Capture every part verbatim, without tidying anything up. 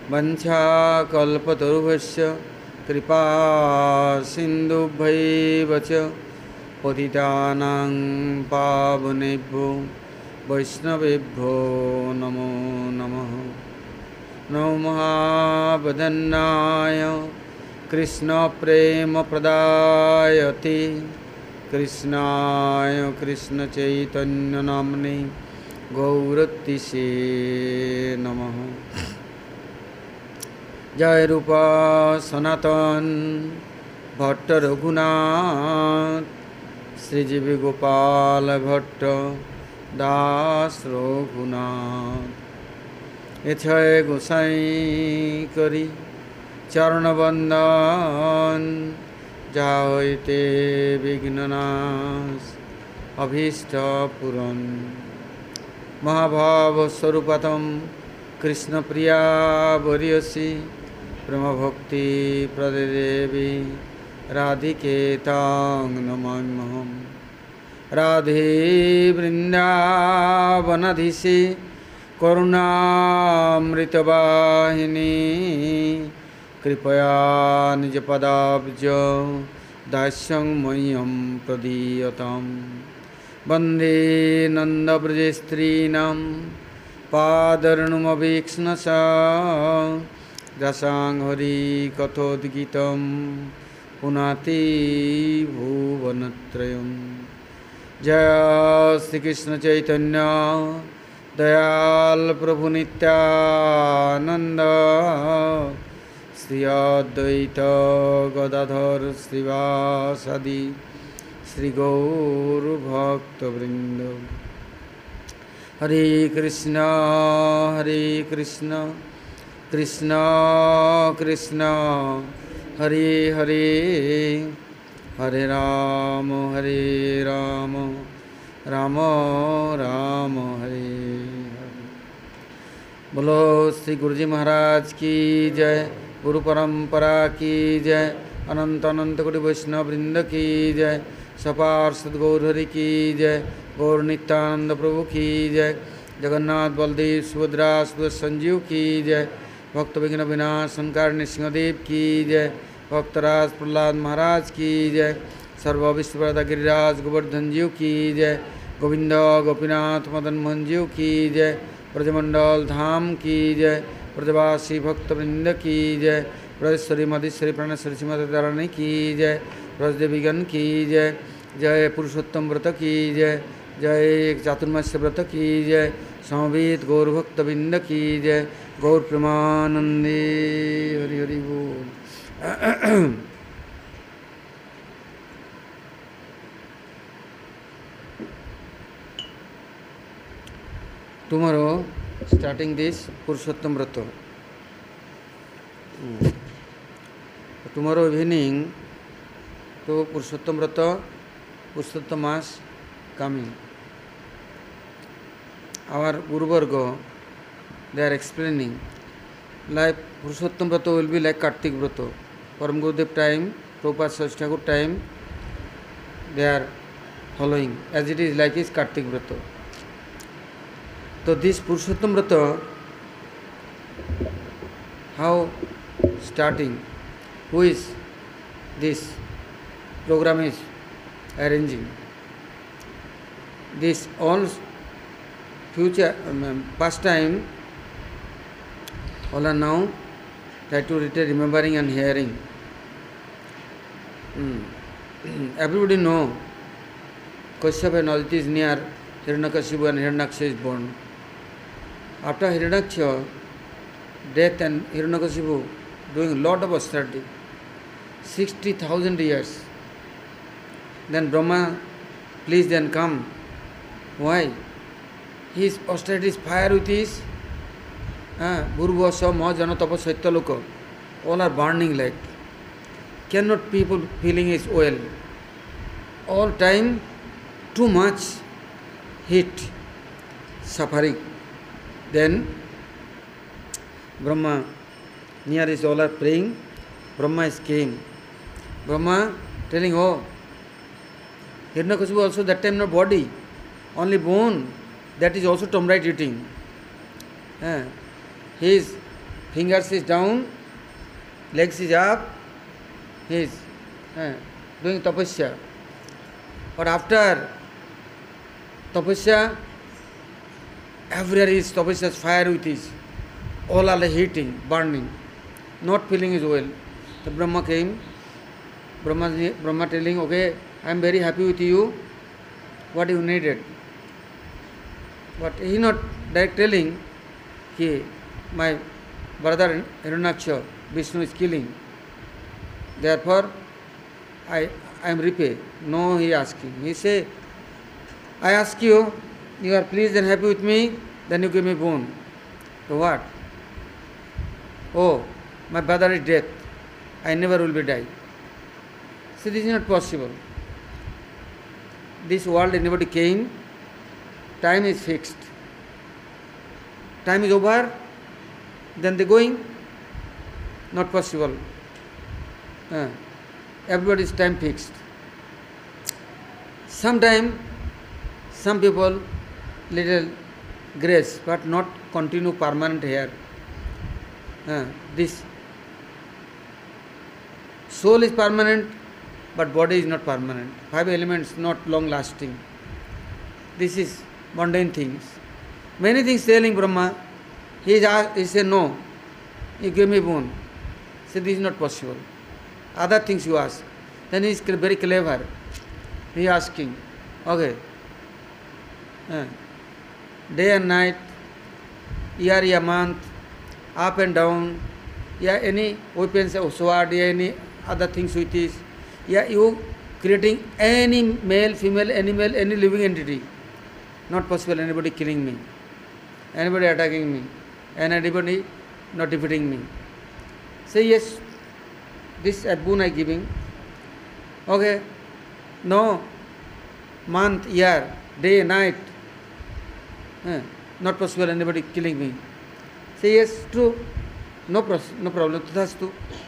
वंशाकल्पतरुभ्यश्च कृपा सिन्धुभ्यैव च पतितानां पावनेभ्यो वैष्णवेभ्यो नमो नमः। नमो महावदन्नाय कृष्णप्रेमप्रदायते कृष्णाय कृष्णचैतन्यनाम्ने गौरतिसे नमः। जय रूपा सनातन भट्ट रघुनाथ श्रीजीवी गोपाल भट्ट दास रघुनाथ एथय गोसाई करी चरण बंदन जाते विघ्ननाश अभीष्ट पूरन महाभाव स्वरूपतम कृष्ण प्रिया वरियसी प्रेम भक्ति प्रदेवी राधिके तां नमाम्यहम्। राधे वृंदावनधीशे करुणामृतवाहिनी कृपया निजपदाब्ज दास्यं मह्यं प्रदीयताम्। वन्दे नन्दव्रजस्त्रीणां पादरेणुमवीक्ष्णसा रसांहरि कथोद्गीतं पुनाति भुवनत्रयम्। जय श्री कृष्ण चैतन्य दयाल प्रभु नित्यानंद श्री अद्वैत गदाधर श्रीवासादि श्री गौर भक्तवृंद। हरे कृष्ण हरे कृष्ण कृष्ण कृष्ण हरे हरे हरे राम हरे राम राम राम हरे हरे। बोलो श्री गुरुजी महाराज की जय, गुरु परंपरा की जय, अनंत अनंत कोटि वैष्णव वृंद की जय, सपार्षद गौर हरि की जय, गौर नित्यानंद प्रभु की जय, जगन्नाथ बलदेव सुभद्रा संजीव की जय, भक्त विघ्न विनाशन कारिणी सिंहदेव की जय, भक्तराज प्रहलाद महाराज की जय, सर्व विश्वप्रदा गिरिराज गोवर्धन जीव की जय, गोविंद गोपीनाथ मदन मोहन जीव की जय, ब्रजमंडल धाम की जय, ब्रजवासी भक्तवृंद की जय, ब्रजेश्वरी मधेश्वरी प्राणेश्वरी श्रीमती तारिणी की जय, ब्रजदेवीगण की जय, जय पुरुषोत्तम व्रत की जय, जय चातुर्मास्य व्रत की जय, समवेत गौर भक्तवृंद की जय, गौर प्रेमानंदे हरि हरि बोल। Tomorrow, starting this Purushottam Vrata. Mm. Tomorrow evening, to Purushottam Vrata, Purushottam Mas coming. Our Guru Varga, they are explaining, like Purushottam Vrata will be like Kartik Vrata. Param Gurudev time, Prabhupada Saraswati Thakur time, they are following, as it is like is Kartik Vrata. So this Purushottam Vrata, how starting, who is this program is arranging? This all future, um, past time, all are now try to retain, remembering and hearing. Mm. Everybody know Kashyapa and Aditi is near Hiranyakashipu and Hiranyaksha is born. After Hiranyaksha, death and Hiranyakashipu doing a lot of austerity, sixty thousand years. Then Brahma, please then come. Why? His austerity is fire with his Bhurvasa Mahajana Tapa Saitya. All are burning like. Cannot people feeling his oil. All time too much heat, suffering. Then Brahma, near is all are praying, Brahma is came. Brahma telling, oh, Hiranyakashipu also that time not body, only bone, that is also tomb right eating. Uh, he is fingers is down, legs is up, he is uh, doing tapasya. But after tapasya, everywhere is tapasya's fire with his, all are heating, burning, not feeling his well. The Brahma came, Brahma, Brahma telling, okay, I am very happy with you, what you needed. But he not direct telling, he, my brother Hiranyaksha, Vishnu is killing. Therefore, I, I am repay. No, he asking. He say, I ask you, you are pleased and happy with me, then you give me boon. So what? Oh, my brother is dead. I never will be die. So this is not possible. This world anybody came, time is fixed. Time is over, then they going. Not possible. Uh, everybody's time fixed. Sometime, some people little grace, but not continue permanent here. Uh, this soul is permanent, but body is not permanent. Five elements not long lasting. This is mundane things. Many things telling Brahma, he is asked, he said no, you give me boon. He said this is not possible. Other things you ask. Then he is very clever. He is asking, okay, uh, day and night, year, year, month, up and down, yeah, any weapons of sword, yeah, any other things with this, yeah, you creating any male, female, animal, any living entity. Not possible, anybody killing me, anybody attacking me, and anybody not defeating me. Say yes, this boon I giving. Okay, no, month, year, day, night, eh, not possible, anybody killing me. Say yes, true, no, pros- no problem, tathastu.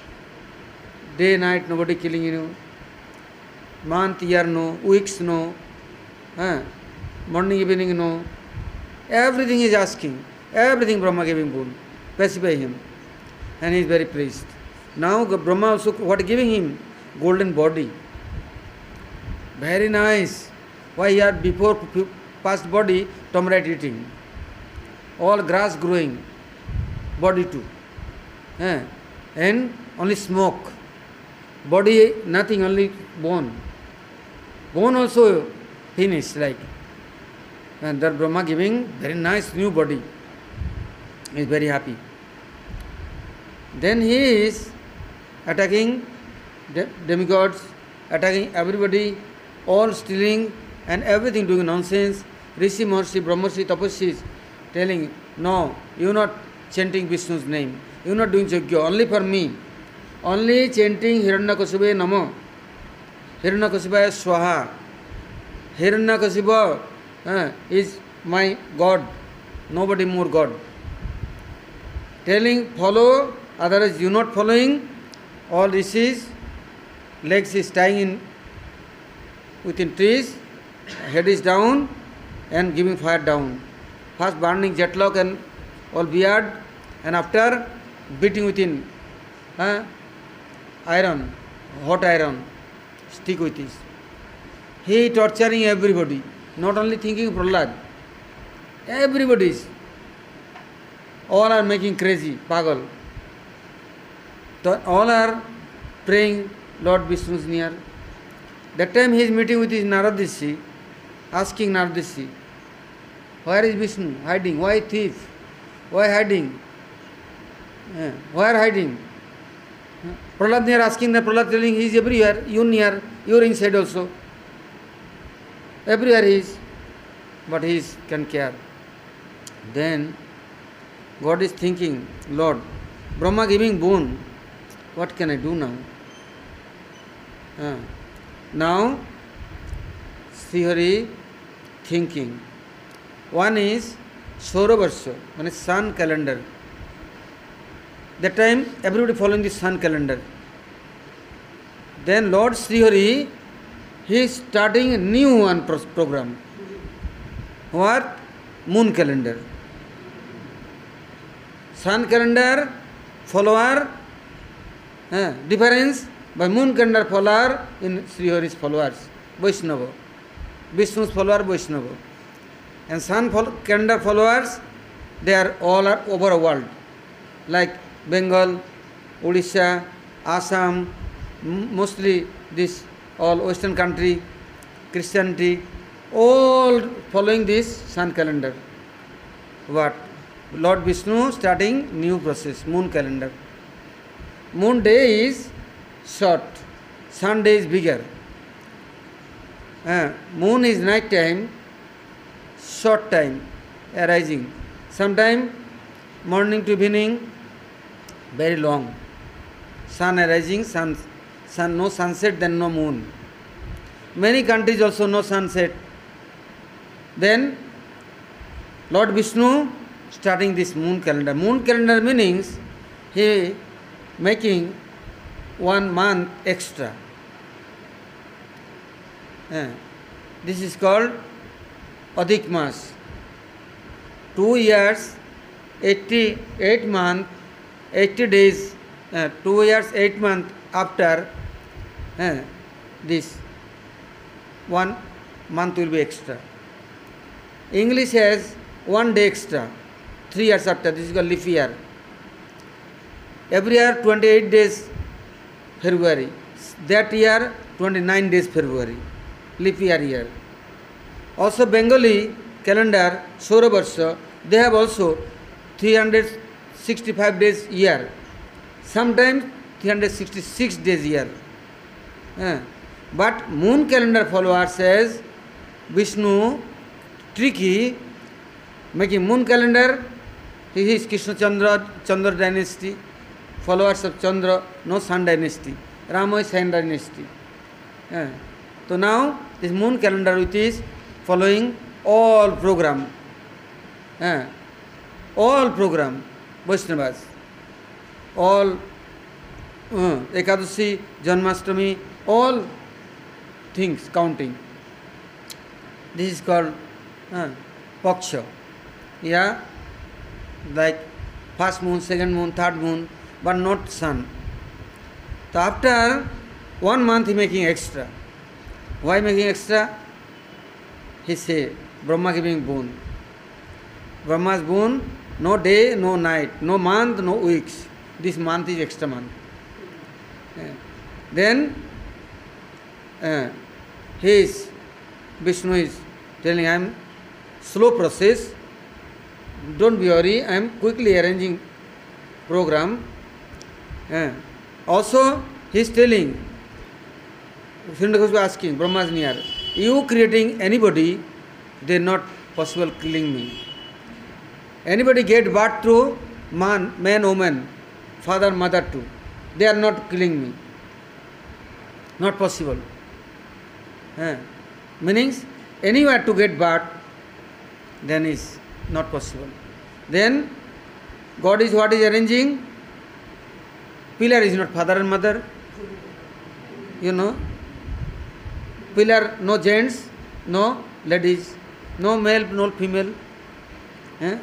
Day, night, nobody killing you. Month, year, no, weeks, no, eh, morning, evening, no. Everything is asking, everything Brahma giving boon, pacify him, and he is very pleased. Now Brahma also what giving him? Golden body. Very nice. Why here before past body, tomrat eating. All grass growing, body too. Eh? And only smoke. Body nothing, only bone. Bone also finished like. And that Brahma giving very nice new body. He is very happy. Then he is attacking de- demigods, attacking everybody, all stealing and everything doing nonsense. Rishi, Maharshi, Brahmarshi, Tapassis telling, no, you are not chanting Vishnu's name. You are not doing Yajna, only for me. Only chanting Hiranyakashipu Namo. Hiranyakashipu Swaha. Hiranyakashipu uh, is my God. Nobody more God. Telling, follow, otherwise you not following, all rishis, legs is tying in within trees, head is down and giving fire down. First burning jetlock and all beard, and after beating within uh, iron, hot iron, stick with this. He torturing everybody, not only thinking Prahlad, everybody is. All are making crazy, pagal. All are praying Lord Vishnu is near. That time he is meeting with his Narad Rishi, asking Narad Rishi, where is Vishnu? Hiding. Why thief? Why hiding? Yeah. Where hiding? Prahlad near asking, the Prahlad telling he is everywhere, you near, you are inside also. Everywhere he is, but he is, can care. Then God is thinking, Lord, Brahma giving boon, what can I do now? Uh, now, Srihari thinking. One is Sauravarsha, one is sun calendar. That time everybody following the sun calendar. Then Lord Srihari, he is starting a new one pro- program. What? Moon calendar. Sun calendar follower, uh, difference by moon calendar follower in Sri Hari's followers, Vaishnava. Vishnu's follower, Vaishnava. And sun calendar followers, they are all are over the world, like Bengal, Odisha, Assam, mostly this all western country, Christianity, all following this sun calendar. What? Lord Vishnu starting new process, moon calendar. Moon day is short, sun day is bigger. Uh, moon is night time, short time, arising. Sometime morning to evening, very long. Sun arising, sun, sun no sunset, then no moon. Many countries also no sunset. Then Lord Vishnu starting this moon calendar. Moon calendar meanings he making one month extra. Uh, this is called Adhik Mas. Two years, eighty-eight months, eighty days, uh, two years, eight months after uh, this, one month will be extra. English has one day extra, three years after, this is called leap year. Every year, twenty-eight days February. That year, twenty-nine days February. Leap year year. Also Bengali calendar, Saura Varsha, they have also three hundred sixty-five days year. Sometimes three hundred sixty-six days year. Uh, but moon calendar follower says Vishnu tricky, making moon calendar, he is Krishna Chandra, Chandra dynasty, followers of Chandra, no sun dynasty. Rama is sun dynasty. Uh, so now this moon calendar which is following all program, uh, all program, Vaishnavas, all uh, Ekadashi, Janmashtami, all things counting. This is called uh, Paksha. Yeah, like first moon, second moon, third moon, but not sun. So after one month he making extra. Why making extra? He say, Brahma giving boon. Brahma's boon, no day, no night, no month, no weeks. This month is extra month. Yeah. Then uh, he is, Vishnu is telling, I am slow process, don't be worry, I am quickly arranging program. Uh, also he is telling, Hiranyakashipu was asking, Brahma's near, you creating anybody, they are not possible killing me. Anybody get birth through man, man, woman, father, mother too. They are not killing me. Not possible. Uh, meanings, anywhere to get birth, then is not possible. Then God is what is arranging? Pillar is not father and mother. You know. Pillar, no gents, no ladies, no male, no female. Eh?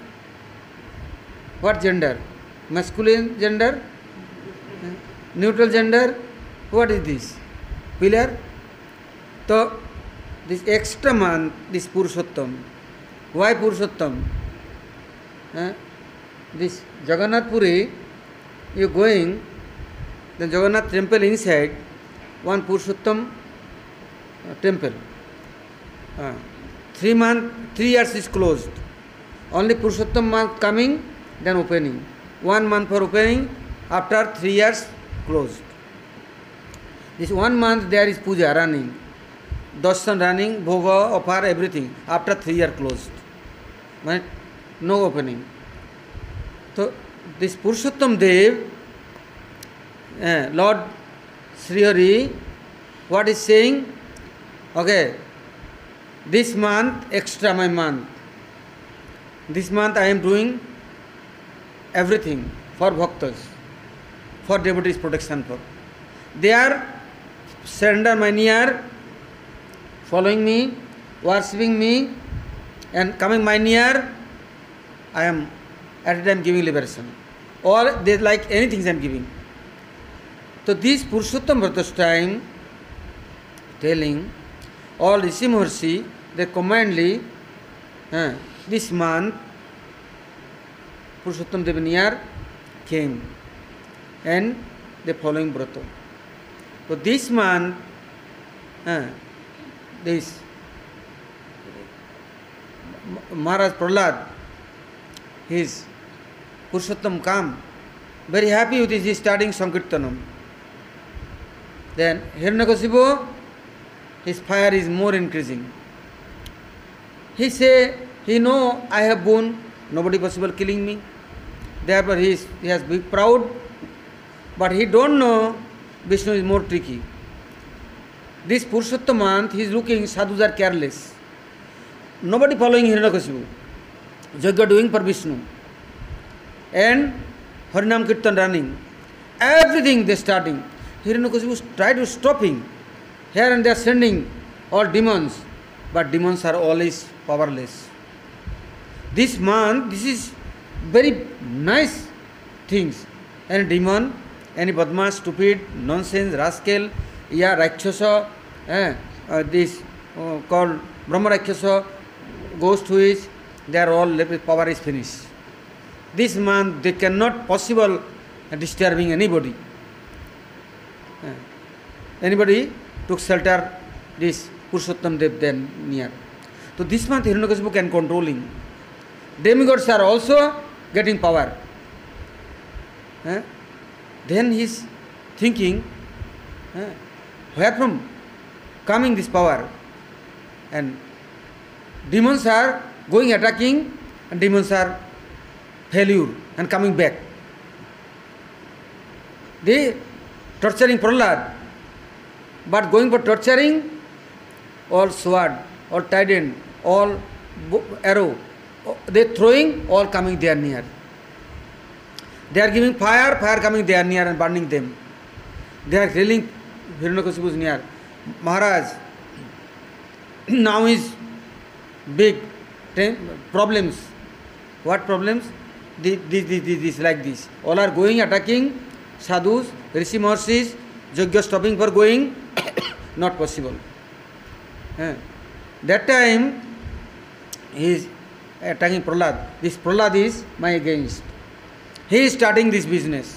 What gender? Masculine gender? Eh? Neutral gender? What is this? Pillar? So, this extra month, this Purushottam. Why Purushottam? Eh? This Jagannath Puri, you going, the Jagannath temple inside, one Purushottam temple. Uh, three month, three years is closed. Only Purushottam month coming, then opening. One month for opening, after three years closed. This one month there is puja running, darshan running, bhoga, offer, everything. After three years closed. But no opening. So this Purushottam Dev, uh, Lord Sri Hari, what is saying? Okay, this month, extra my month. This month I am doing everything for bhaktas, for devotees protection for. They are surrender my near, following me, worshipping me, and coming my near, I am at a time giving liberation. or they like anything I am giving. So this Purushottam Vrata's time telling all Rishi Maharshi, they commandly uh, this month Purushottam Devaniyar came and the following Vrata. So this month uh, this Maharaj Prahlad, his Purushottam come, very happy with his starting Sankirtanam. Then Hiranyakasipu, his fire is more increasing. He say, he know I have boon, nobody possible killing me. Therefore he, is, he has been proud, but he don't know Vishnu is more tricky. This Purushottam month he is looking, sadhus are careless. Nobody following Hiranyakasipu. Yajna doing for Vishnu. And Harinam Kirtan running. Everything they starting. Hiranyakasipu try to stop him. Here and there sending all demons. But demons are always powerless. This month, this is very nice things. Any demon, any badmash, stupid, nonsense, rascal, yeah, Rakshasa, eh, uh, this uh, called Brahma Rakshasa, ghost who is, they are all, power is finished. This month they cannot possible disturbing anybody. Uh, anybody took shelter, this Purushottam Dev then near. So this month Hiranyakasipu can controlling. Demigods are also getting power. Uh, then he is thinking, uh, where from coming this power? And demons are going attacking and demons are failure and coming back. They torturing Prahlad, but going for torturing, all sword, all trident, all arrow, they throwing, all coming there near. They are giving fire, fire coming there near and burning them. They are telling Hiranyakasipu near, Maharaj, now is big problems. What problems? This, this, this, this, like this. All are going attacking sadhus, Rishi Maharshis, Yajna stopping for going, not possible. Eh. That time he is attacking Prahlad. This Prahlad is my against. He is starting this business.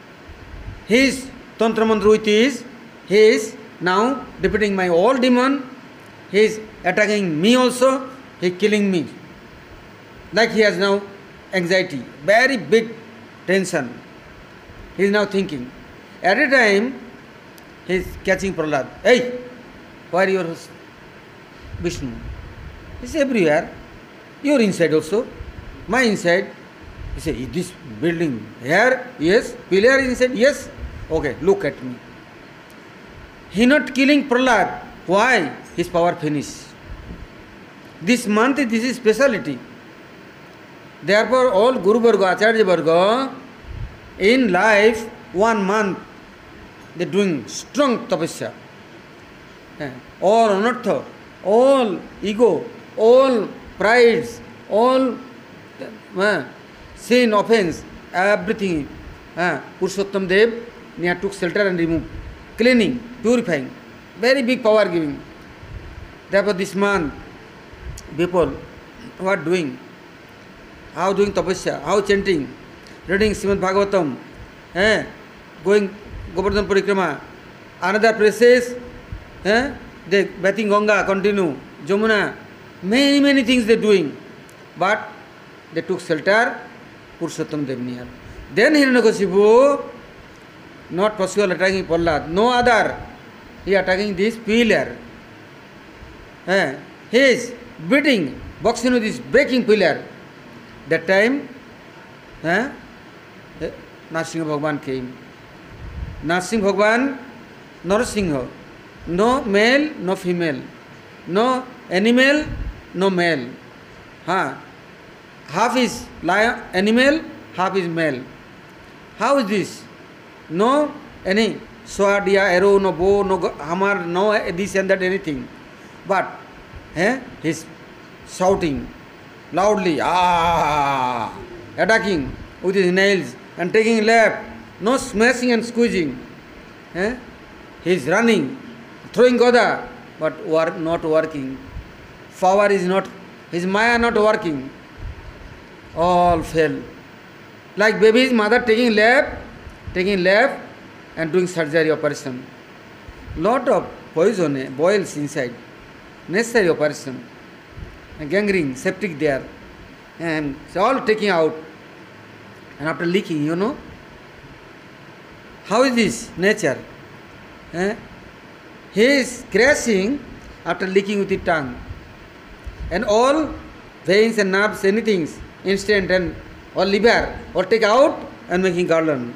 His Tantra Mantra with is, he is now defeating my all demon. He is attacking me also. He is killing me. Like he has now anxiety, very big tension. He is now thinking. At a time, he is catching Prahlad. Hey, where your Vishnu? He is everywhere. You are inside also. My inside. He said, is this building here? Yes. Pillar inside? Yes. Okay, look at me. He not killing Prahlad. Why? His power finished. This month, this is speciality. Therefore, all Guru Varga, Acharya Varga, in life, one month, they are doing strong tapasya. All anartha, all ego, all prides, all uh, sin, offense, everything. Uh, Purushottam Dev near took shelter and removed. Cleaning, purifying, very big power giving. Therefore, this month, people who are doing, how doing tapasya, how chanting, reading Srimad Bhagavatam, eh, going Govardhan Parikrama, another places, eh, they bathing Ganga, continue, Jamuna, many, many things they are doing. But they took shelter, Purushottam Dev near. Then Hiranyakasipu, not possible attacking Prahlad, no other, he attacking this pillar. Eh, he is beating, boxing with this breaking pillar. That time, eh, Narsimha Bhagavan came. Narsimha Bhagavan, Narsimha, no male, no female, no animal, no male. Huh? Half is lion, animal, half is male. How is this? No any sword, arrow, no bow, no hammer, no this and that anything. But eh, he is shouting loudly, ah, attacking with his nails, and taking left. No smashing and squeezing. Eh? He is running, throwing Goda, but work, not working. Power is not, his Maya not working. All fell. Like baby's mother taking left, taking left and doing surgery operation. Lot of poison eh, boils inside. Necessary operation. And gangrene, septic there. And it's all taking out. And after leaking, you know. How is this nature? Eh? He is crashing after leaking with the tongue. And all veins and nerves, anything, instant and or liver, or take out and making garland.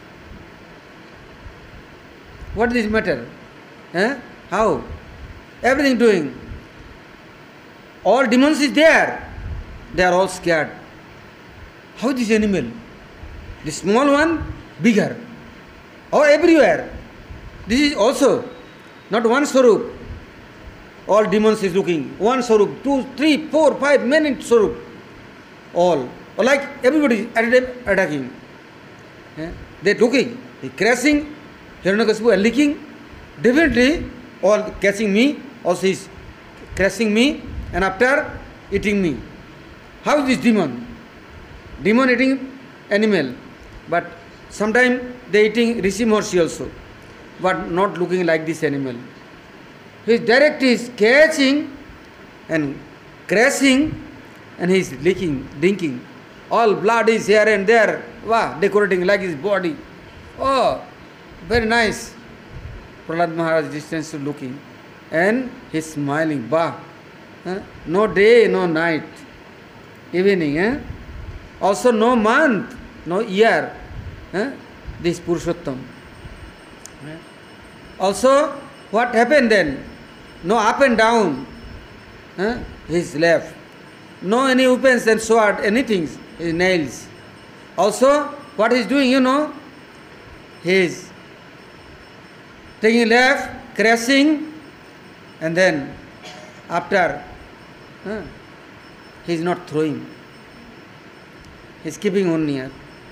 What is this matter? Eh? How? Everything doing. All demons is there. They are all scared. How is this animal? The small one, bigger. Or everywhere. This is also not one Swarup. All demons is looking. One Swarup, two, three, four, five, many Swarup. All. Or like everybody at a time attacking. Eh? They are looking. They crashing. Hiranyakasipu are leaking. Definitely all catching me. Also is crashing me. And after eating me. How is this demon? Demon eating animal. But sometimes they eating Rishi Maharishi also. But not looking like this animal. His direct is catching and crashing and he is leaking, drinking. All blood is here and there. Wow, decorating like his body. Oh, very nice. Prahlad Maharaj distance looking. And he is smiling. Bah. Huh? No day, no night. Evening. Eh? Also no month, no year. Eh? This Purushottam. Eh? Also, what happened then? No up and down. Eh? His left. No any weapons and sword, anything. His nails. Also, what he is doing, you know? He is taking left, crashing, and then after, eh? he is not throwing. He is keeping on near.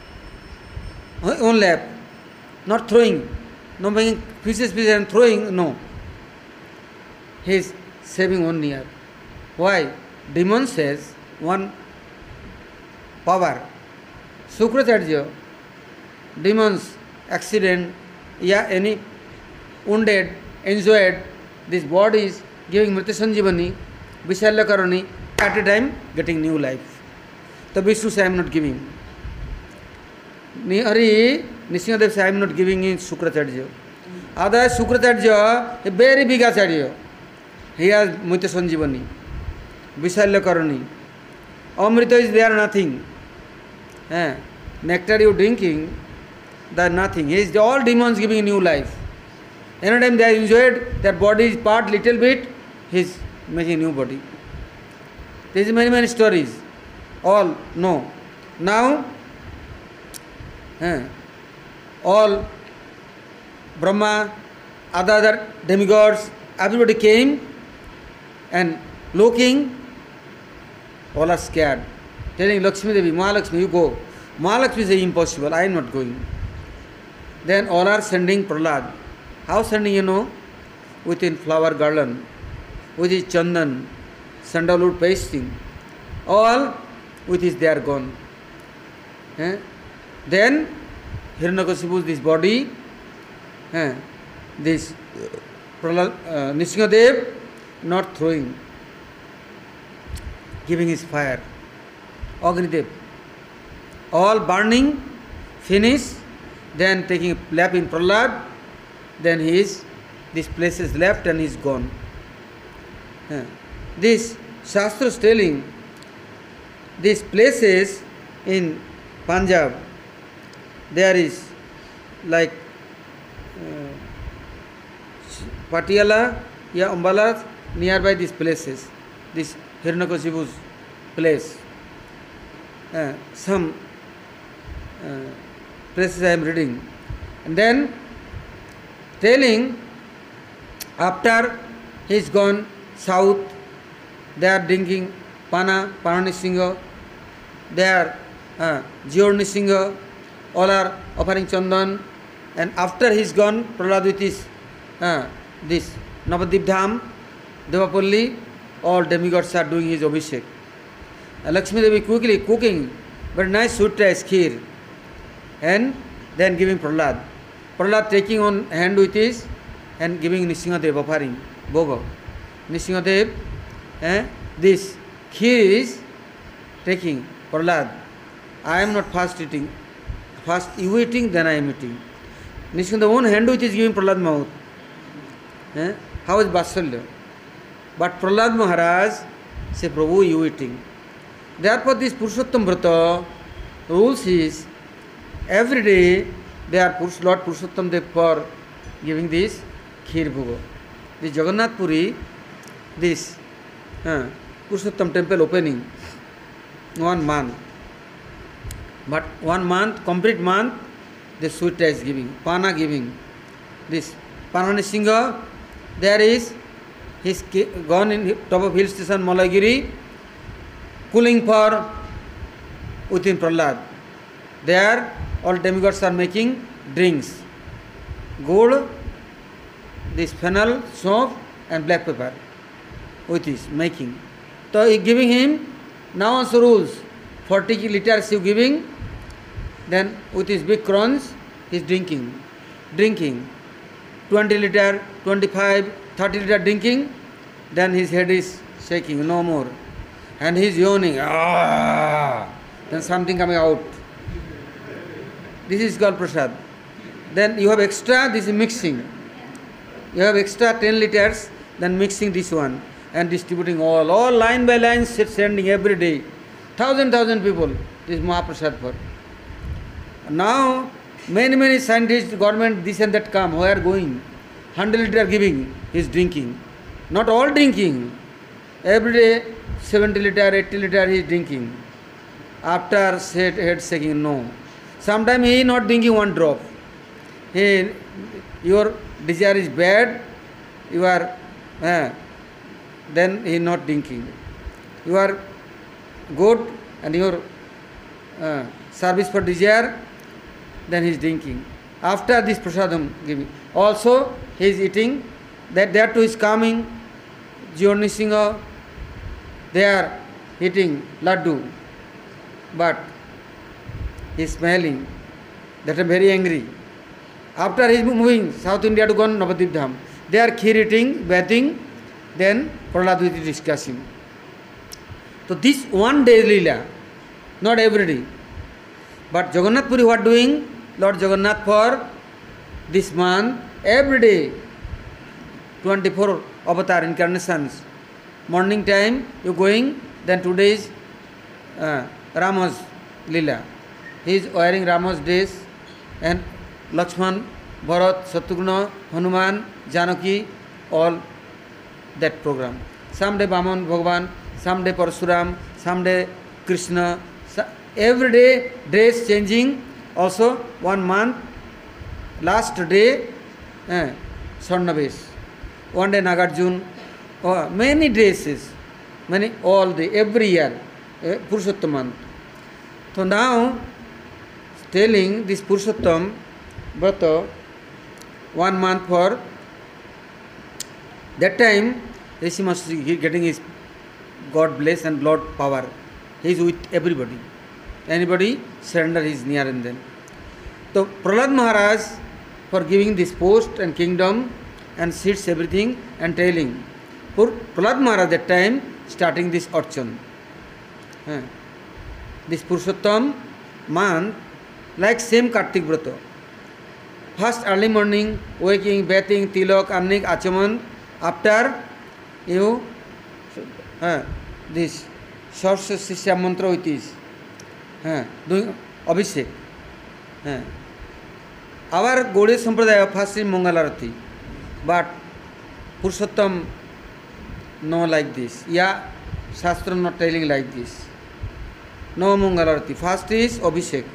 On left. Not throwing. No making pieces, pieces and throwing, no. He is saving on near. Why? Demon says one power. Sukracharya, demons, accident, yeah, any wounded, enjoyed, this body is giving Mriti Sanjivani, Vishalyakarani, at a time getting new life. The Vishnu says I am not giving. Hari, Nrsimhadev says I am not giving in Sukracharya. Other Sukracharya, a very big acharya. He has Mriti Sanjivani, Vishalyakarani. Amrita is there nothing. Eh? Nectar you drinking, there nothing. He is all demons giving new life. Anytime they are enjoyed, their body is part little bit, he is making new body. There is many many stories. All no. Now, eh, all Brahma, other other demigods, everybody came and looking, all are scared. Telling Lakshmi Devi, Mahalakshmi, you go. Mahalakshmi says impossible, I am not going. Then all are sending Prahlad. How sending, you know? Within flower garland, with his chandan, sandalwood pasting. All with his they are gone. Eh? Then Hiranyakasipu, this body, eh? this Prahlad, uh, Nrsimhadev not throwing, giving his fire. Agnidev. All burning, finish, then taking a lap in Prahlad, then he is, this place is left and he is gone. Uh, this Shastra is telling, these places in Punjab, there is like uh, Patiala, yeah, Ambala, nearby these places, this Hiranyakasipu's place. Uh, some uh, places I am reading. And then telling, after he is gone south, they are drinking Pana, Pana Nrsimha, they are uh, Jyor Nrsimha, all are offering chandan, and after he is gone, Prahlad with his uh, this Navadip Dham, Devapalli, all demigods are doing his abhishek. And Lakshmi Devi quickly cooking very nice sweet rice kheer, and then giving Prahlad. Prahlad taking on hand with his and giving Nrsimhadev offering bhoga. Nrsimhadev, eh, this kheer is taking Prahlad. I am not fast eating. First you eating, then I am eating. Nrsimhadev own hand with is giving Prahlad mouth. Eh? How is Vatsalya? But Prahlad Maharaj say, Prabhu, you eating. Therefore this Purushottam Vrata rules is every day they are Purush, Lord Purushottam Dev for giving this Kheer Bhoga. This Jagannath Puri, this uh, Purushottam temple opening, one month. But one month, complete month, the sweet rice giving, Pana giving. This Panani Singha, there is, he's gone in top of hill station Malagiri, cooling for within Prahlad. There all demigods are making drinks. Gold, this fennel, soap and black pepper with this making. So he giving him, now also rules, forty liters you giving, then with his big crowns he is drinking. Drinking. twenty liter, twenty-five, thirty liter drinking, then his head is shaking, no more. And he is yawning, ah, then something coming out. This is called prasad. Then you have extra, this is mixing. You have extra ten liters, then mixing this one and distributing all, all line by line, sending every day. Thousand, thousand people, this is Mahaprasad for. Now, many, many scientists, government, this and that come, who are going. Hundred liter giving, he is drinking. Not all drinking. Every day, seventy liter, eighty liter he is drinking. After head, head shaking, no. Sometimes he is not drinking one drop. He, your desire is bad, you are, uh, then he is not drinking. You are good and your uh, service for desire, then he is drinking. After this prasadam giving, also he is eating, that there too is coming, Jyoti Singha, they are eating laddu, but he is smiling, that is very angry. After he is moving South India to go on Navadip Dham, they are kheer eating, bathing, then Prahlad is discussing. So this one day Leela, not every day. But Jagannath Puri what doing? Lord Jagannath for this month, every day, twenty-four avatar incarnations. Morning time you going, then today is uh, Rama's Leela. He is wearing Rama's dress and Lakshman, Bharat, Shatrugna, Hanuman, Janaki, all that program. Someday Vaman Bhagavan, someday Parasuram, someday Krishna. Every day dress changing. Also one month, last day eh, Swarnavesh. One day Nagarjun. Oh, many dresses. Many, all day, every year. Eh, Purushottam month. So now telling this Purushottam Vrata, one month for that time, Rishi must be getting his God bless and Lord power. He is with everybody. Anybody surrender, he is near and then. So Prahlad Maharaj for giving this post and kingdom and seats everything and telling. For Prahlad Maharaj that time starting this archan. Eh. This Purushottam month like same Kartik Vrata. First early morning, waking, bathing, tilak, annik, achaman. After you uh, this Sarsa Sishya mantra with this uh, doing abhishek. Uh. Our Gaudiya Sampradaya first is Mangalarati, but Purushottam no like this. Yeah, Shastra not telling like this. No Mangalarati. First is abhishek.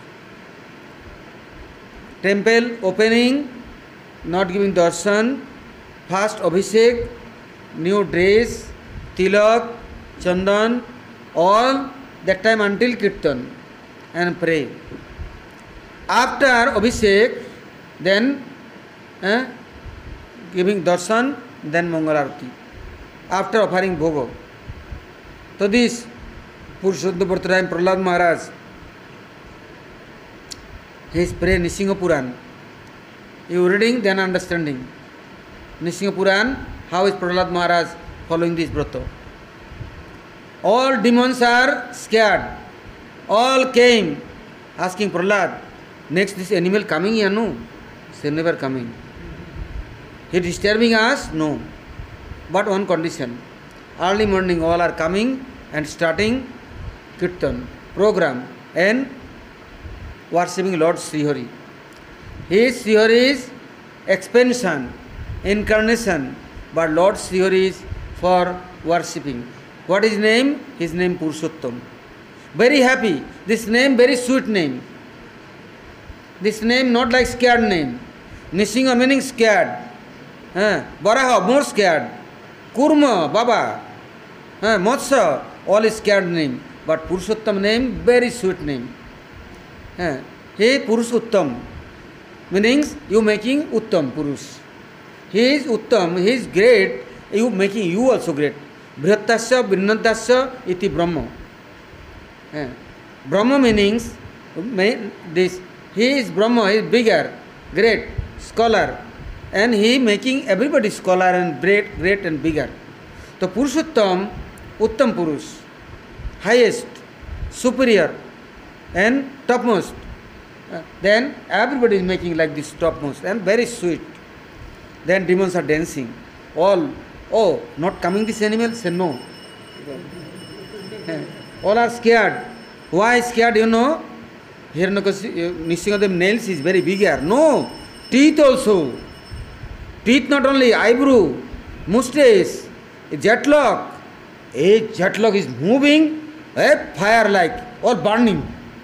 Temple opening, not giving darshan, first abhishek, new dress, tilak, chandan, all that time until kirtan and pray. After Abhishek, then eh, giving darshan, then Mangalarati. After offering bhoga. So this Purushottam Vrata time Prahlad Maharaj, he is praying Nisingha Puran. You reading, then understanding. Nisingha Puran, how is Prahlad Maharaj following this Vrata? All demons are scared. All came asking Prahlad, next this animal coming here? No. They never coming. He disturbing us? No. But one condition. Early morning all are coming and starting Kirtan program and worshipping Lord Sri Hari. His Sri Hari is expansion, incarnation, but Lord Sri Hari is for worshipping. What is his name? His name Purushottam. Very happy. This name very sweet name. This name not like scared name. Nisingha meaning scared. Uh, Baraha more scared. Kurma, Baba, uh, Matsya, all is scared name. But Purushottam name very sweet name. Uh, he Purushottam means you making Uttam Purush. He is Uttam, he is great, you making you also great. Brihatasya Vinnadasya iti Brahma. Uh, Brahma meanings this. He is Brahma, he is bigger, great, scholar. And he making everybody scholar and great, great and bigger. So Purushottam, Uttam Purush, highest, superior and topmost. Uh, then everybody is making like this topmost and very sweet. Then demons are dancing. All, oh, not coming this animal? Say no. All are scared. Why scared, you know? Here Nisinghadev nails is very bigger. No, teeth also. Teeth not only, eyebrow, mustache, jetlock. A jetlock is moving, a fire like, or burning.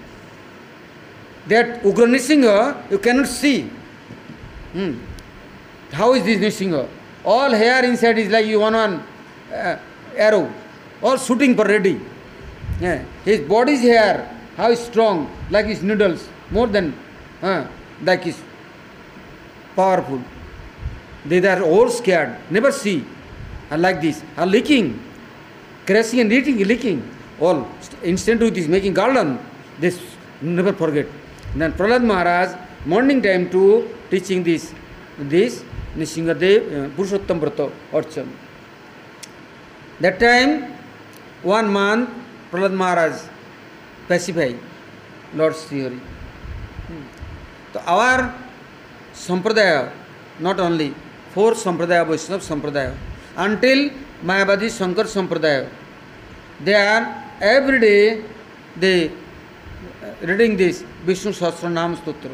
That Ugra Nisingha, you cannot see. Hmm. How is this Nisingha? All hair inside is like you want one uh, arrow, all shooting for ready. Yeah. His body's hair, how is strong, like his noodles, more than, uh, like his powerful. They are all scared, never see. Are like this, are leaking, crashing and eating, leaking. All instantly it is making garland. This never forget. Then Prahlad Maharaj, morning time to teaching this, this Nisinghadev, uh, Purushottam Vrata Archan. That time, one month, Prahlad Maharaj pacify Lord Sri Hari. So our Sampradaya, not only four Sampradaya, Vaishnava Sampradaya, until Mayavadi Shankar Sampradaya, they are every day they reading this Vishnu Sahasranam Stotra.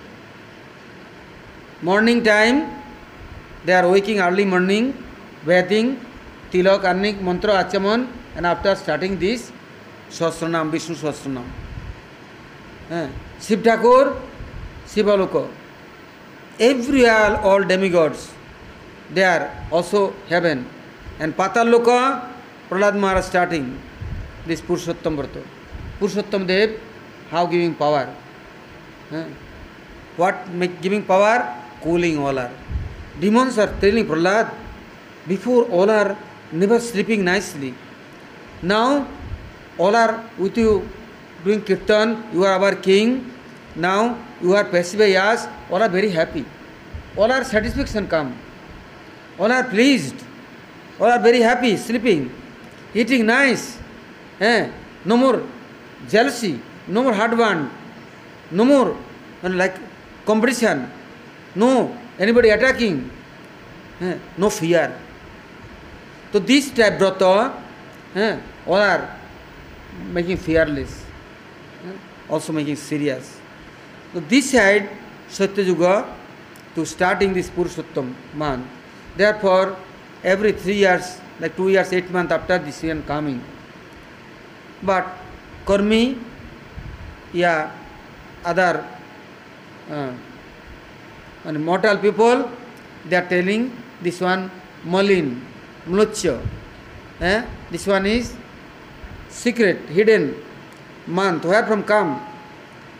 Morning time, they are waking early morning, bathing, tilak, arnik, mantra, achaman, and after starting this Sahasranam, Vishnu Sahasranam. Eh, Shiv Thakur, Shivaloka. Everywhere all demigods, they are also heaven. And Patal Loka, Prahlad Maharaj starting this Purushottam Vrata. Purushottam Dev, how giving power? Eh? What make giving power? Cooling all are. Demons are telling Prahlad, before all are never sleeping nicely. Now all are with you doing kirtan, you are our king. Now you are pacified us, all are very happy. All are satisfaction come. All are pleased. All are very happy, sleeping, eating nice. Eh? No more jealousy, no more husband, no more like competition, no anybody attacking, eh? No fear. So this type vrata, eh? All are making fearless, eh? Also making serious. So this side, Satya Yuga, to starting this Purushottam month. Therefore, every three years, like two years, eight months after this year coming. But Karmi, yeah, other uh, and mortal people, they are telling this one Malin, Mluchya. Eh? This one is secret, hidden month. Where from come?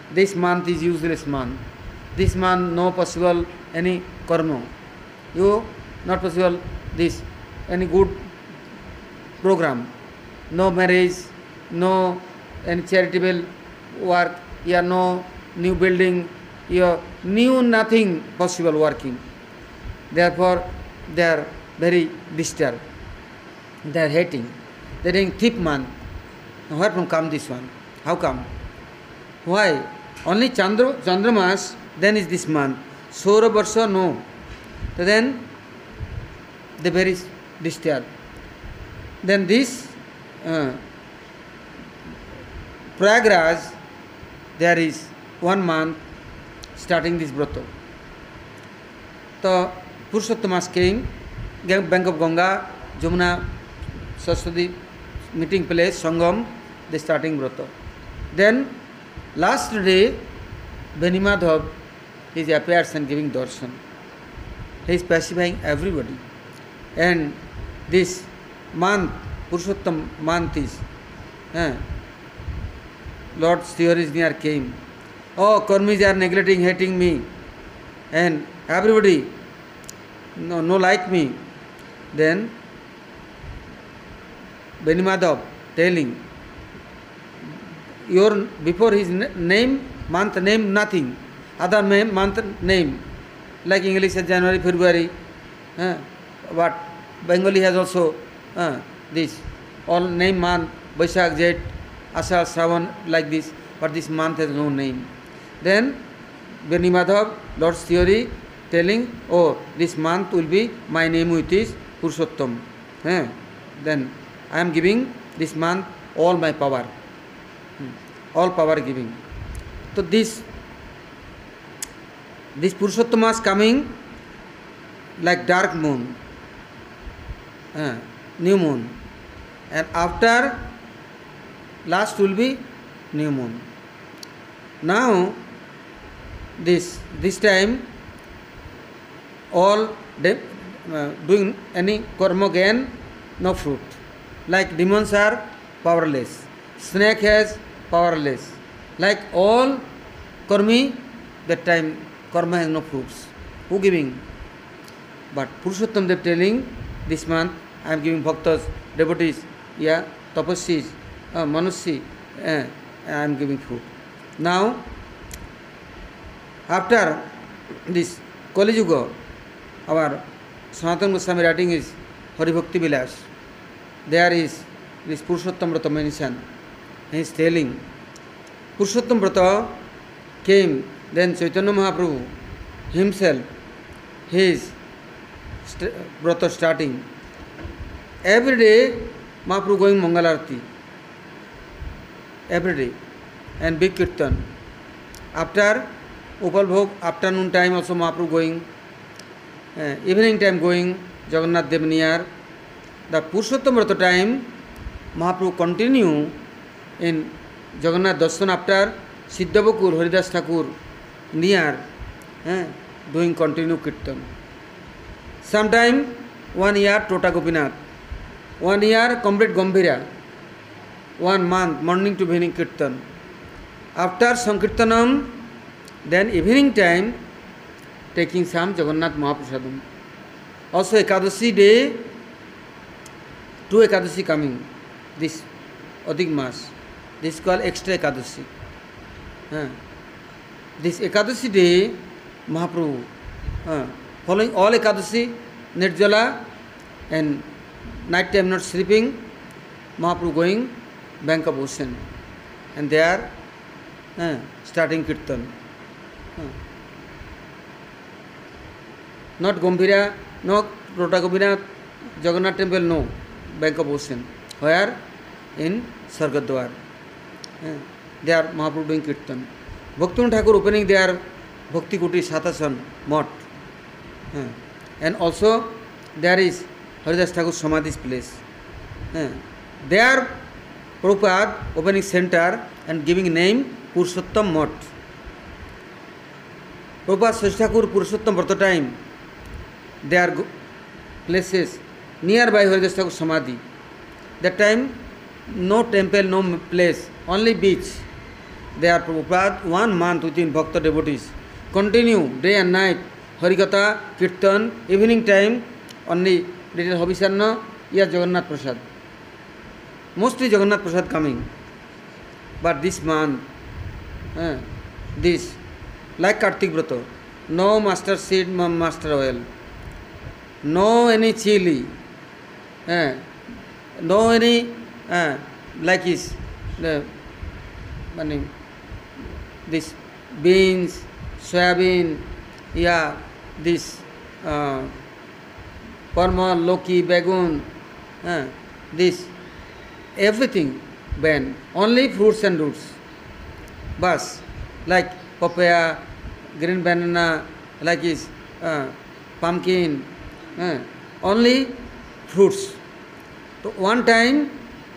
this month is useless month. This month no possible any karma. You not possible this any good program. No marriage, no any charitable work, yeah, no new building, yeah, new nothing possible working. Therefore, they are very disturbed. They are hating. They are saying thief month. Now, where from come this one? How come? Why? Only Chandra, Chandramas, then is this month. Saura Varsha, no. So then, they are very disturbed. Then this uh, Prayagraj, there is one month starting this Brata. So, Purushottam came, Bank of Ganga, Jamuna, Saraswati, meeting place, Sangam, they starting Brata. Then, last day, Benimadhav, he appears and giving darshan. He is pacifying everybody. And this month, Purushottam month is, eh, Lord Sri near came. Oh, Karmis are neglecting, hating me. And everybody, no, no like me. Then, Benimadhav telling, your before his name, month name, nothing. Other name, month name. Like English has January, February. Uh, but Bengali has also uh, this. All name month, Vaishak, Jet, Ashar, Shravan, like this. But this month has no name. Then Benimadhav, Lord's theory, telling, oh, this month will be, my name which is Purushottam. Uh, then I am giving this month all my power. Hmm. All power giving. So this this Purushottam is coming like dark moon, uh, new moon, and after last will be new moon. Now this this time all de- uh, doing any karma gain, no fruit. Like demons are powerless, snake has powerless. Like all karmi, that time karma has no fruits. Who giving? But Purushottam Dev telling, this month I am giving bhaktas, devotees, yeah, tapassis, uh, manushi, uh, I am giving fruit. Now, after this Kali Yuga, our Sanatana Goswami writing is Hari Bhakti Vilas. There is this Purushottam Vrata mentioned. He is telling, Purushottam Vrata came, then Chaitanya Mahaprabhu himself, his st- Vrata starting. Every day, Mahaprabhu going Mangalarti. Every day. And big Kirtan. After Upal Bhog, afternoon time also Mahaprabhu going. Uh, evening time going, Jagannath Dev near. The Purushottam Vrata time, Mahaprabhu continue in Jagannath Darshan after Siddhabakur, Haridas Thakur near, eh, doing continue Kirtan. Sometime one year Tota Gopinath, one year complete Gambhira, one month morning to evening Kirtan. After Sankirtanam, then evening time taking some Jagannath Mahaprasadam. Also Ekadashi day, two Ekadashi coming, this Adhik Mas. This is called extra Ekadashi. Uh, this Ekadashi day, Mahaprabhu, uh, following all Ekadashi, Nirjala, and night time not sleeping, Mahaprabhu going bank of ocean. And they are uh, starting Kirtan. Uh, not Gambhira, no Tota Gopinath, Jagannath temple, no, bank of ocean. Where? In Sargadwar. Uh, they are Mahaprabhu doing Kirtan. Bhaktivinoda Thakur opening their Bhakti Kuti Satasan Mott. Uh, and also there is Haridas Thakur Samadhi's place. Uh, there Prabhupada opening center and giving name Purushottam Mott. Prabhupada Sri Thakur Purushottam Vrata time, there are places nearby Haridas Thakur Samadhi. That time no temple, no place, only beach. They are Prabhupada one month within Bhakta devotees. Continue day and night, Harikatha, Kirtan, evening time, only little Habisarna, yes, Jagannath Prasad. Mostly Jagannath Prasad coming. But this month, eh, this, like Kartik Brata, no master seed, no master oil, no any chili, eh, no any, eh, like is, the, this beans, soybean, yeah, this uh, parma, loki, bagun, uh, this, everything banned. Only fruits and roots. Bas, like papaya, green banana, like is uh, pumpkin, uh, only fruits. So one time,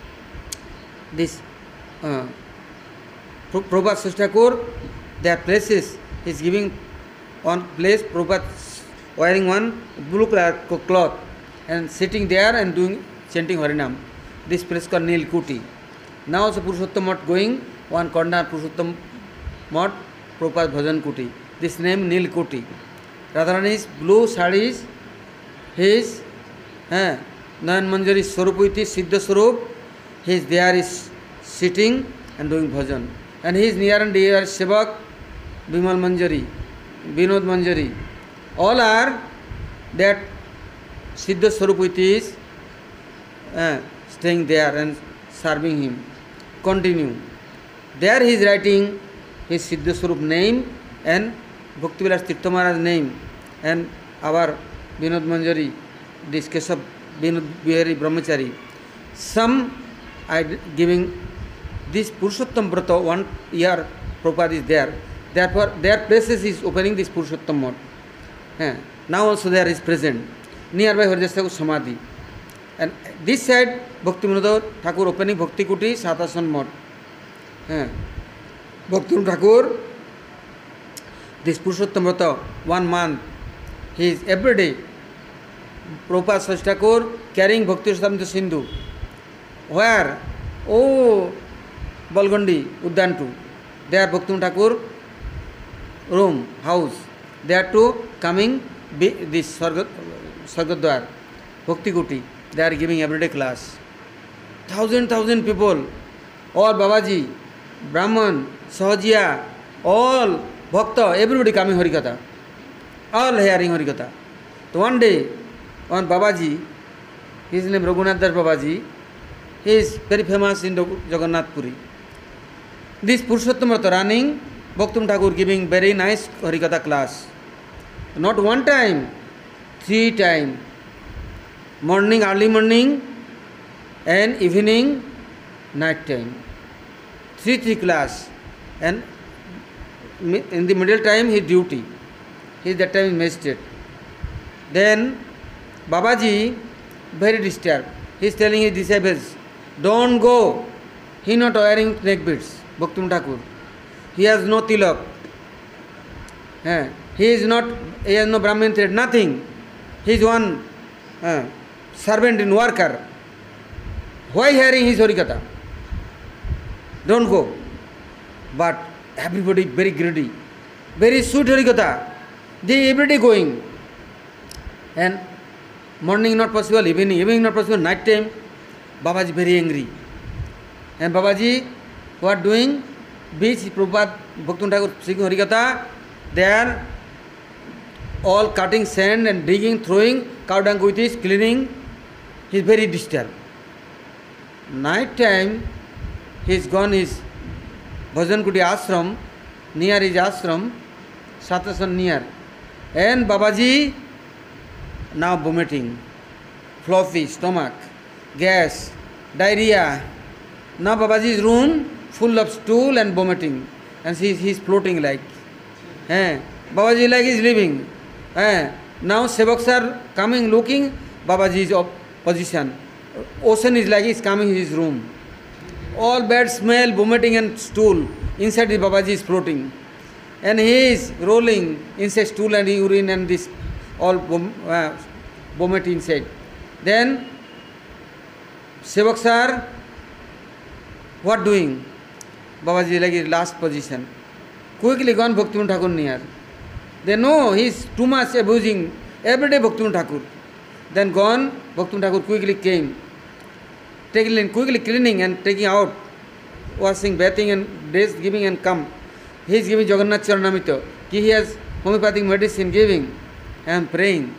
this uh, Prabhupada Srishtakur, their places, is giving one place, Prabhupada wearing one blue cloth and sitting there and doing chanting Harinam. This place called Nilkuti. Now also Purushottam Math going, one corner Purushottam Math, Prabhupada Bhajan Kuti. This name Nilkuti. Radharani's blue sarees, his eh, Nayan Manjari Swarupuiti, Siddha Swarup, he is there is sitting and doing bhajan. And he is near and dear Sevak, Bimal Manjari, Vinod Manjari. All are that Siddha Swarupuiti is uh, staying there and serving him. Continue. There he is writing his Siddha Swarup name and Bhaktivilas Tirtha Maharaj name and our Vinod Manjari, this case of Vinod Bihari Brahmachari. Some are giving this Purushottam Brata, one year Prabhupada is there. Therefore, their places is opening this Purushottam Math. Eh. Now also there is present. Nearby Haridas Thakur Samadhi. And this side, Bhakti Vinod Thakur opening Bhakti Kuti, Satasan Math. Eh. Bhakti Vinod Thakur, this Purushottam Brata, one month, he is every day, Prabhupada Srishtakur Thakur carrying Bhakti Rasamrita Sindhu. Where? Oh, Balgandi, Uddantu. There Bhakti Vinod Thakur room, house. There too coming this Sargadwar, Bhakti Kuti. They are giving everyday class. Thousand, thousand people, all Babaji, Brahman, Sahajiya, all Bhakta, everybody coming Harikatha. All hearing Harikatha. So one day, one Babaji, his name Raghunath Das Babaji, he is very famous in Jagannath Puri. This Purushottam Brata running, Bhakti Thakur giving very nice Harikatha class. Not one time, three times. Morning, early morning, and evening, night time. Three, three class. And in the middle time, his duty. He that time is magistrate. Then, Babaji, very disturbed. He is telling his disciples, don't go. He not wearing neck beads, Bhakti Thakur. He has no tilak. Eh, he is not, he has no Brahmin thread, nothing. He is one eh, servant in worker. Why hearing his Harikatha? Don't go. But everybody very greedy. Very sweet Harikatha. They every day going. And morning not possible, evening, evening not possible, night time. Babaji very angry. And Babaji, what doing? Beach, Prabhupada, Bhakti Thakur singing Harikatha. They are all cutting sand and digging, throwing, cow dung with his cleaning. He is very disturbed. Night time, he is gone his Bhajan Kuti ashram, near his ashram, Satasan near. And Babaji now vomiting, floppy stomach, gas, diarrhea. Now Babaji's room full of stool and vomiting. And he is floating like. Eh, Babaji like is living. Eh, now Sevaks are coming looking, Babaji's position. Ocean is like is coming in his room. All bad smell, vomiting and stool. Inside the Babaji is floating. And he is rolling inside stool and urine and this all vom, uh, vomit inside. Then Sevaks are what doing? Babaji like last position. Quickly gone Bhaktivinoda Thakur near. They know he is too much abusing every day Bhaktivinoda Thakur. Then gone, Bhaktivinoda Thakur quickly came, taking quickly cleaning and taking out, washing, bathing and dress giving and come. He is giving Jagannath Charanamrita. He has homeopathic medicine giving and praying.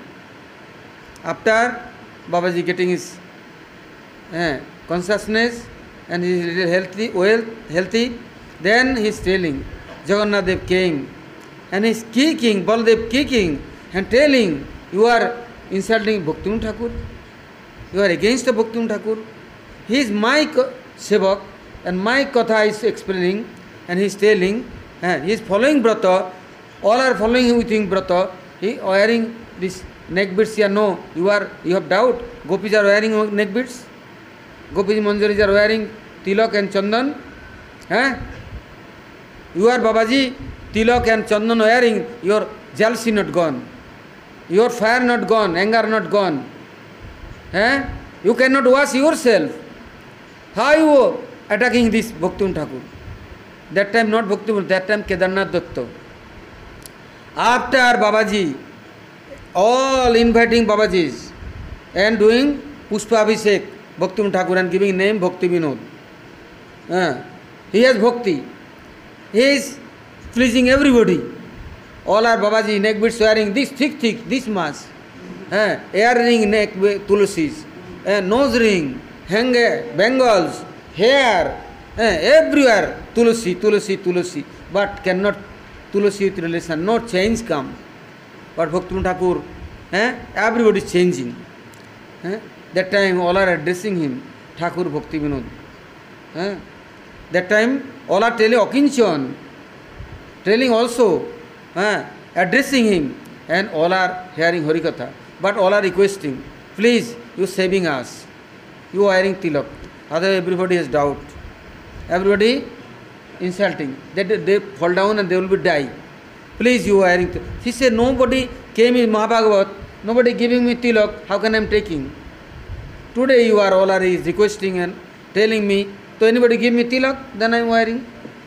After Babaji getting his eh, consciousness and he is little healthy, well, healthy, then he is telling, Jagannath Dev came and he is kicking, Baladev kicking and telling, you are insulting Bhaktivinoda Thakur, you are against the Bhaktivinoda Thakur. He is my sevak and my katha is explaining and he is telling, eh, he is following Brata, all are following him with him Brata, he wearing this neck beads here, no, you are, you have doubt, gopis are wearing neck beads, gopis manjaris are wearing tilak and chandan, eh? You are Babaji, tilak and chandan wearing, your jealousy not gone, your fire not gone, anger not gone, eh? You cannot wash yourself. How you attacking this Bhaktivinoda Thakur? That time not Bhaktivinoda, that time Kedarnath Datta. After Babaji, all inviting Babajis and doing Pushpa Abhishek, Bhaktivinoda Thakur and giving name Bhakti Vinod. Uh, he has Bhakti. He is pleasing everybody. All are Babaji, neck beads wearing this thick, thick, this much. Uh, earring neck with tulasis, uh, nose ring, hanger, bangles, hair, uh, everywhere tulasi, tulasi, tulasi. But cannot tulasi with relation, no change come. But Bhaktivinoda Thakur, eh, everybody is changing. Eh? That time all are addressing him, Thakur Bhakti Vinod. Eh? That time all are telling Akinchan, telling also, eh, addressing him, and all are hearing Harikatha. But all are requesting, please, you saving us. You are wearing tilak. Otherwise everybody has doubt. Everybody insulting. They, they fall down and they will be die. Please, you are wearing tilak. He said, nobody came in Mahabhagavat, nobody giving me tilak, how can I am taking? Today you are all are is requesting and telling me, so anybody give me tilak, then I am wearing.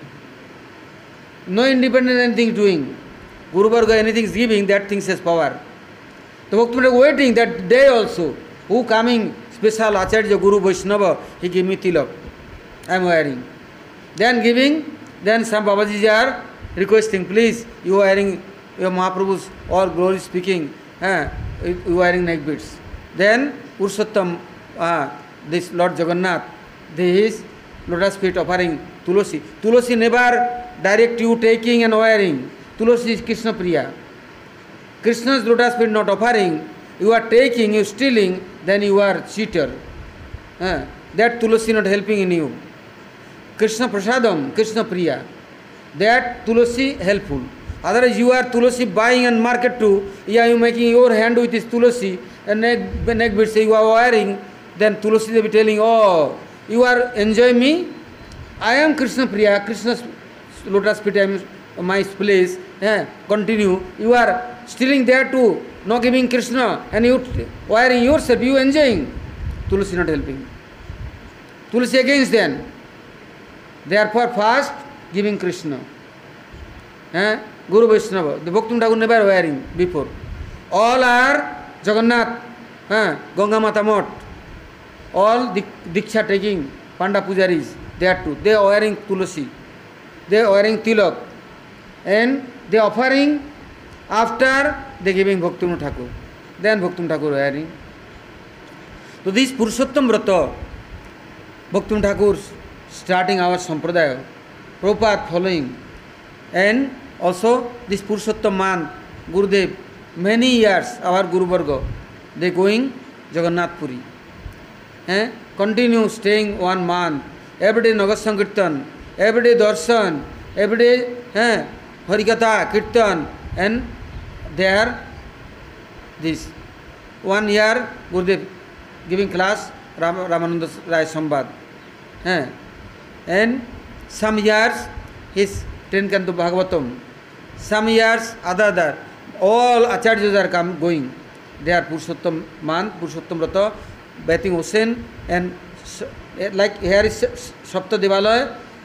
No independent anything doing. Guru Varga anything is giving, that thing has power. The Bhaktivinoda waiting that day also. Who coming, special Acharya Guru Vaishnava, he give me tilak. I am wearing. Then giving, then some Babajis are requesting, please, you are wearing your Mahaprabhu's or glory speaking, eh, you are wearing neck beads. Then Purushottam, uh, this Lord Jagannath, his lotus feet offering Tulasi. Tulasi never direct you taking and wearing. Tulasi is Krishna Priya. Krishna's lotus feet not offering, you are taking, you are stealing, then you are cheater. Uh, that Tulasi not helping in you. Krishna Prasadam, Krishna Priya. That Tulasi helpful. Otherwise you are Tulasi buying and market too. Yeah, you making your hand with this Tulasi and neck, neck beads you are wearing, then Tulasi they be telling, oh, you are enjoying me? I am Krishna Priya, Krishna's lotus feet I am my place. Yeah, continue. You are stealing there too, not giving Krishna, and you wearing yourself, you enjoying. Tulasi not helping. Tulasi against them. Therefore first giving Krishna. Eh? Guru Vaishnava. The Bhaktivinoda Thakur never wearing before. All are Jagannath, eh? Ganga Mata Mott. All Diksha taking, Panda Pujaris, they are too. They are wearing Tulasi. They are wearing Tilak. And they are offering after they giving Bhaktivinoda Thakur. Then Bhaktivinoda Thakur wearing. So this Purushottam Vrata, Bhaktivinoda Thakur starting our Sampradaya, Prabhupada following. And also this Purushottam man, Gurudev, many years our Guru Varga, they going Jagannath Puri. Eh? Continue staying one month. Every day Nagar Sankirtan, every day Darshan, every day eh, Harikatha, Kirtan, and there this one year Gurudev giving class Ram, Ramananda Rai Sambad. Eh? And some years his ten Kanto Bhagavatam. Some years other other. All Acharyas are come going. They are Purushottam man, Purushottam Vrata, bathing ocean, and like here is Sapta Devalaya,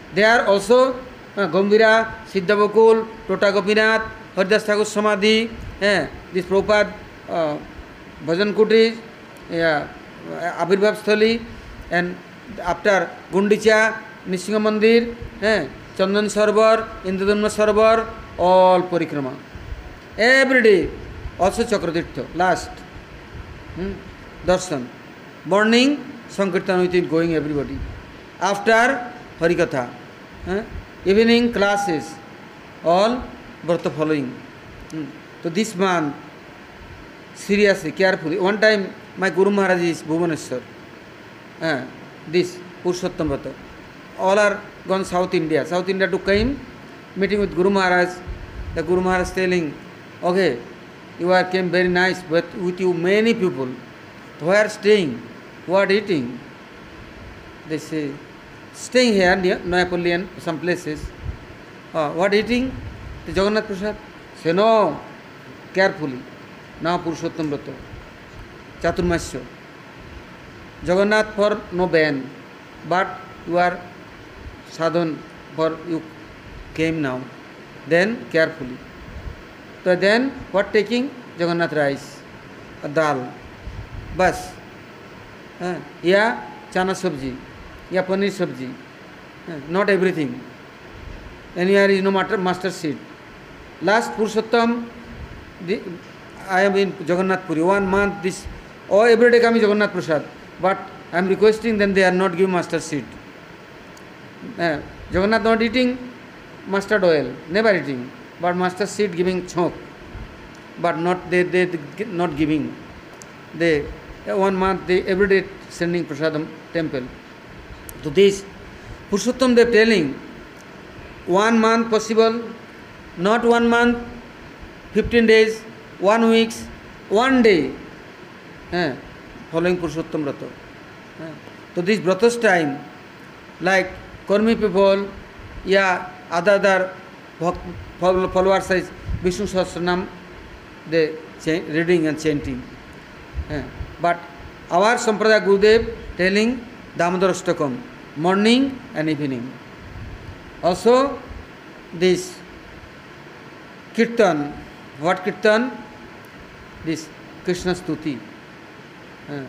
They are also uh, Gambhira, Siddhabakul, Tota Gopinath, Haridas Thakur Samadhi, eh, this Prabhupada uh, Bhajan Kutri, yeah, Abhirbhav Sthali, and after Gundicha, Nishinga Mandir, eh, Chandan Sarovar, Indradhamna Sarovar, all Parikrama. Every day, also Chakratirtha, last. Hmm? Darshan. Morning, Sankirtan with it going everybody. After Harikatha. Eh? Evening classes, all Vrata following. Hmm. So this man, seriously, carefully. One time, my Guru Maharaj is Bhubaneswar. Eh? This, Purushottam Vrata. All are gone South India. South India to came, meeting with Guru Maharaj. The Guru Maharaj telling, okay, you are came very nice, but with you many people. Where staying? What eating? They say, staying here near Napoleon, some places. Uh, what eating? The Jagannath Prasad. Say no, carefully. Now Purushottam Vrata. Chaturmasya. Jagannath for no ban, but you are sadhan for you came now. Then carefully. So then what taking? Jagannath rice, a dal, bas, uh, yeah, chana sabji, yeah, paneer sabji, uh, not everything. And here is no matter master seed. Last Purushottam, the, I am in Jagannath Puri, one month, this, oh, every day coming Jagannath Prasad, but I am requesting them, they are not giving master seed. Uh, Jagannath not eating mustard oil, never eating. But master seed giving chok, but not they they not giving. They one month they every day sending prasadam temple. To this Purushottam they telling one month possible, not one month, fifteen days, one weeks, one day. Eh, following Purushottam Vrata. Eh, so this Vrata's time, like Karmi people, yeah, other other followers says Vishnu Sahasranam, they reading and chanting. Eh. But our Sampradaya Gurudev telling Damodar Ashtakam, morning and evening. Also this Kirtan, what Kirtan? This Krishna Stuti. Eh.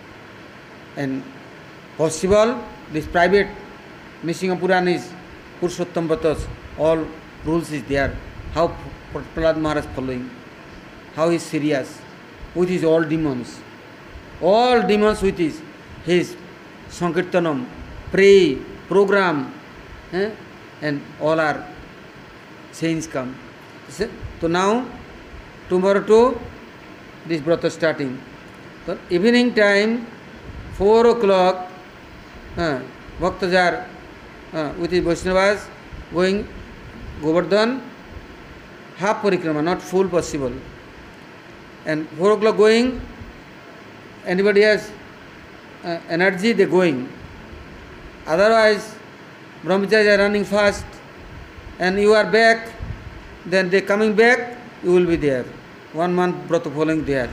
And possible, this private Nishinga Purana is Purushottam Vrata's, all rules is there. How Prahlad Maharaj following, how he is serious with his all demons. All demons with his, his Sankirtanam, pray, program, eh? And all are saints come. So now, tomorrow too, this Vrata starting. So evening time, four o'clock, uh, Bhaktajar uh, with his Vaishnavas going Govardhan, half parikrama, not full possible. And four o'clock going, anybody has uh, energy, they going. Otherwise, brahmacharis are running fast, and you are back, then they coming back, you will be there. One month Vrata following there.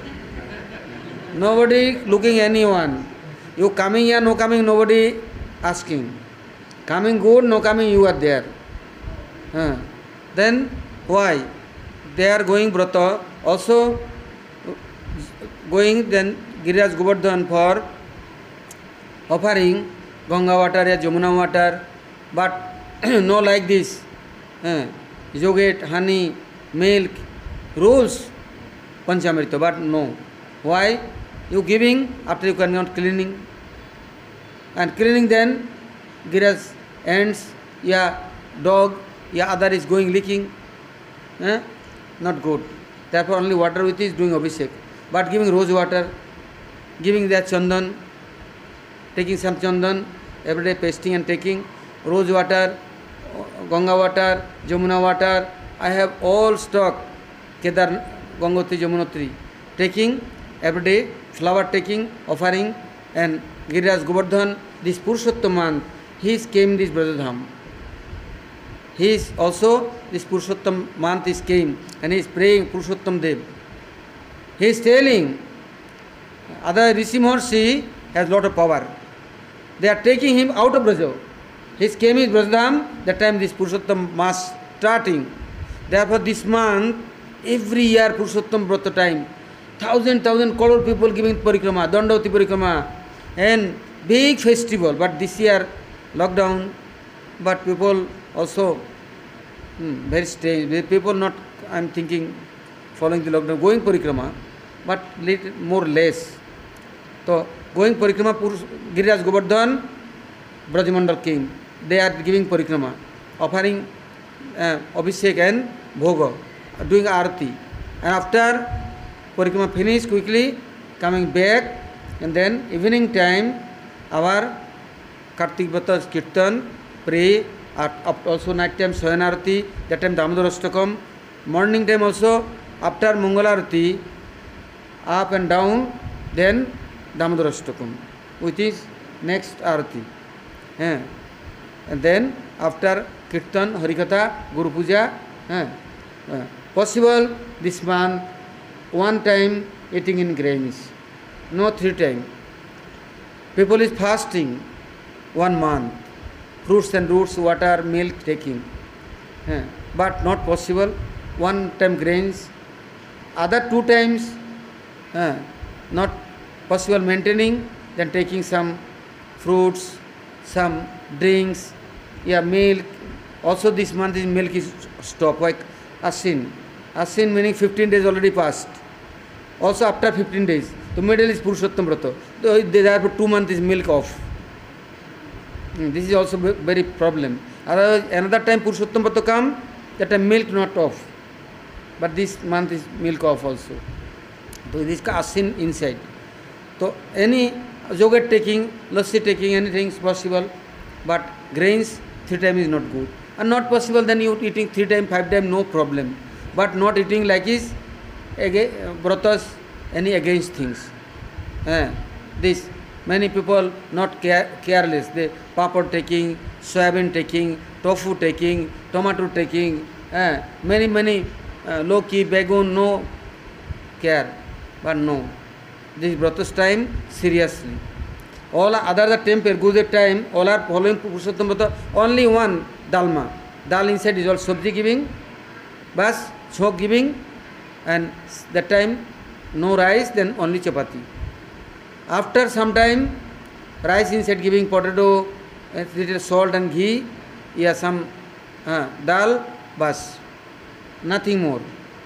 Nobody looking anyone. You coming here, no coming, nobody asking. Coming good, no coming, you are there. Uh, then why? They are going Vrata, also going then Giriraj Govardhan for offering Ganga water or Jamuna water, but no like this. Uh, yogurt, honey, milk, rules, Panchamrita, but no. Why? You giving after you cannot cleaning. And cleaning then, Giriraj ants, yeah, dog, yeah, other is going licking. Eh? Not good. Therefore only water with is doing abhishek. But giving rose water, giving that chandan, taking some chandan, every day pasting and taking, rose water, Ganga water, Jamuna water, I have all stock, Kedar, Gangotri, Jamunotri, taking every day, flower taking, offering, and Giriraj Govardhan, this Purushottam month, he is came this Brajadham. He is also, this Purushottam month is came, and he is praying Purushottam Dev. He is telling, other Rishi Maharshi has lot of power. They are taking him out of Braja. His came is Brajadham, that time this Purushottam Mass starting. Therefore this month, every year Purushottam Brata time, thousand, thousand crore people giving parikrama, Dandavati parikrama, and big festival. But this year, lockdown, but people also, hmm, very strange, people not, I am thinking, following the lockdown, going parikrama, but little more less. So, going parikrama, Giriraj Govardhan, Brajamandal came. They are giving parikrama, offering uh, Abhishek and Bhoga, doing Arati. And after parikrama finished quickly, coming back, and then evening time, our Kartik Vrata's Kirtan, pray, also night time Sayan Arati, that time Damodar Ashtakam, morning time also, after Mangala Arati, up and down, then Damodar Ashtakam, which is next Arati. Yeah. And then after Kirtan, Harikatha, Guru Puja, yeah. uh, possible this month, one time eating in grains, no three time. People is fasting one month, fruits and roots, water, milk taking, yeah. But not possible, one time grains, other two times uh, not possible maintaining, then taking some fruits, some drinks, yeah, milk. Also this month is milk is stopped, like Asin. Asin meaning fifteen days already passed. Also after fifteen days, the middle is Purushottam Vrata. Therefore two months is milk off. This is also very problem. Otherwise, another time Purushottam Vrata come, that time milk not off. But this month is milk off also. So this is Asin inside. So any yogurt taking, lassi taking, anything is possible, but grains three times is not good. And not possible, then you eating three times, five times, no problem. But not eating like is Vratas, any against things. Eh, this, many people not care, careless. They papad taking, soybean taking, tofu taking, tomato taking, eh, many, many, uh, loki, bagun, no care. But no. This Vrata's time, seriously. All other the temple, Gurudev time, all are following Purushottam Vrata, only one dalma. Dal inside is all sabji giving, bas, chok giving, and that time no rice, then only chapati. After some time, rice inside giving potato, a little salt and ghee, yeah, some uh, dal, bas, nothing more.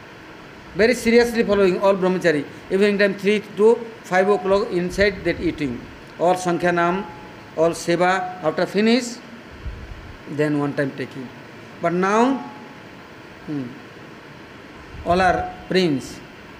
Very seriously following all brahmachari. Evening time three to five o'clock inside that eating. All Sankhya Nam, all Seva, after finish, then one time taking. But now, hmm, all are prince.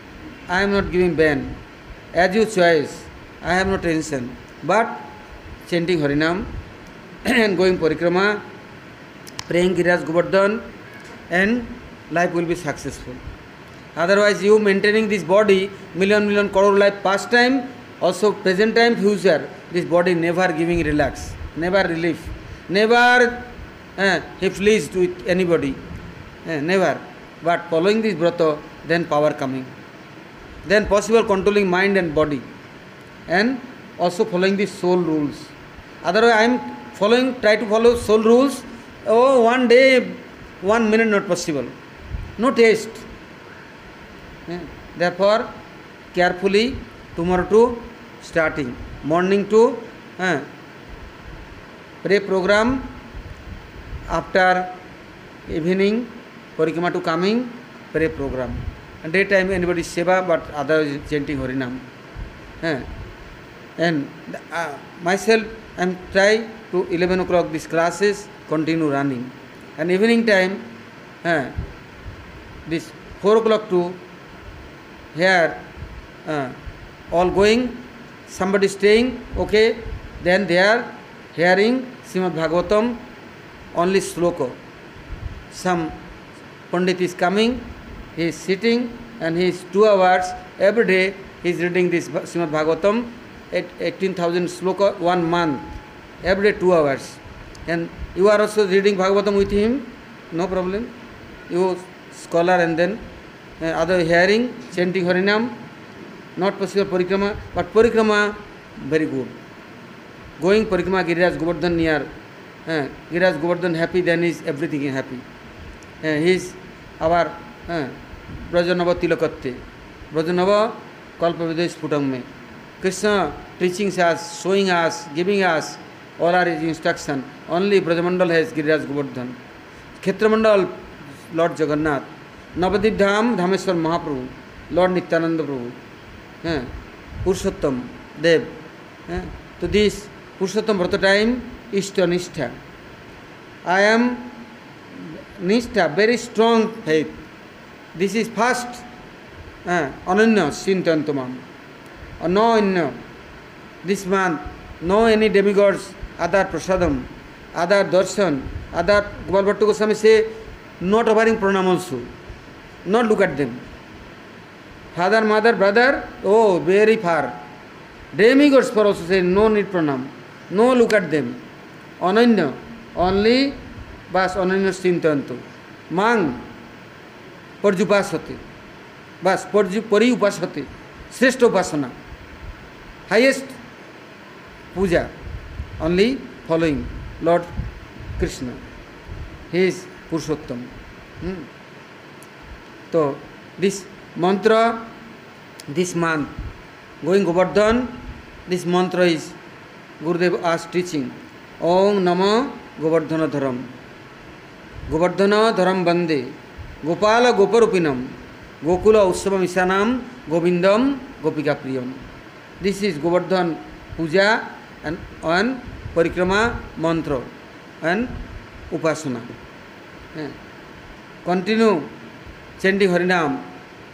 I am not giving ban. As you choice, I have no tension. But chanting Harinam and going Parikrama, praying Giriraj Govardhan, and life will be successful. Otherwise, you maintaining this body, million, million crore life past time, also present time, future, this body never giving relax, never relief, never uh, he pleased with anybody, uh, never. But following this Vrata, then power coming. Then possible controlling mind and body. And also following the soul rules. Otherwise, I am following, try to follow soul rules, oh, one day, one minute not possible. No taste. Therefore, carefully, tomorrow to starting, morning to uh, pray program, after evening, Parikrama to coming, pray program. And daytime anybody seva, but other is chanting Harinam. Uh, and uh, myself, I am try to eleven o'clock these classes, continue running. And evening time, uh, this four o'clock to here, uh, all going, somebody staying, okay, then they are hearing Srimad Bhagavatam, only sloka. Some Pandit is coming, he is sitting, and he is two hours, every day he is reading this Srimad Bhagavatam, eighteen thousand sloka, one month, every day two hours. And you are also reading Bhagavatam with him, no problem. You scholar and then uh, other hearing, chanting Harinam, not possible Parikrama, but Parikrama very good. Going Parikrama Giriraj Govardhan near uh, Giriraj Govardhan happy, then is everything is happy. Uh, he is our uh, Brajanava Tilakatte, Brajanava Kalpavidya Sputangme. Krishna teaching us, showing us, giving us all our instruction. Only Brajamandal has Giriraj Govardhan. Kshetramandal, Lord Jagannath. Navadip Dham, Dhameswar Mahaprabhu, Lord Nityananda Prabhu. Uh, Purushottam, Dev. Uh, to this Purushottam Vrata time, Ishta Nishtha. I am Nishtha, very strong faith. This is first uh, Ananya Sintantamam. Uh, no Anya. This month, no any demigods, other Prasadam, other Darshan, other Gopal Bhattu Goswami say, not offering pranam also. Not look at them. Father, mother, brother, oh, very far. Demigods for also say, no need pranam. No look at them. Ananya, only bas Ananya Sintantu. Mang, Parjupasati. Bas, Parju, Pari Upasati. Sreshta Upasana. Highest puja. Only following Lord Krishna. He is Purushottam. Hmm. So, this mantra, this month, going Govardhan, this mantra is Gurudev asked teaching. Om Nama Govardhana Dharam. Govardhana Dharam Bande. Gopala Goparupinam. Gokula Ussava Misanam. Govindam Gopika Priyam. This is Govardhan Puja and on Parikrama Mantra and Upasana. Yeah. Continue chanting Harinam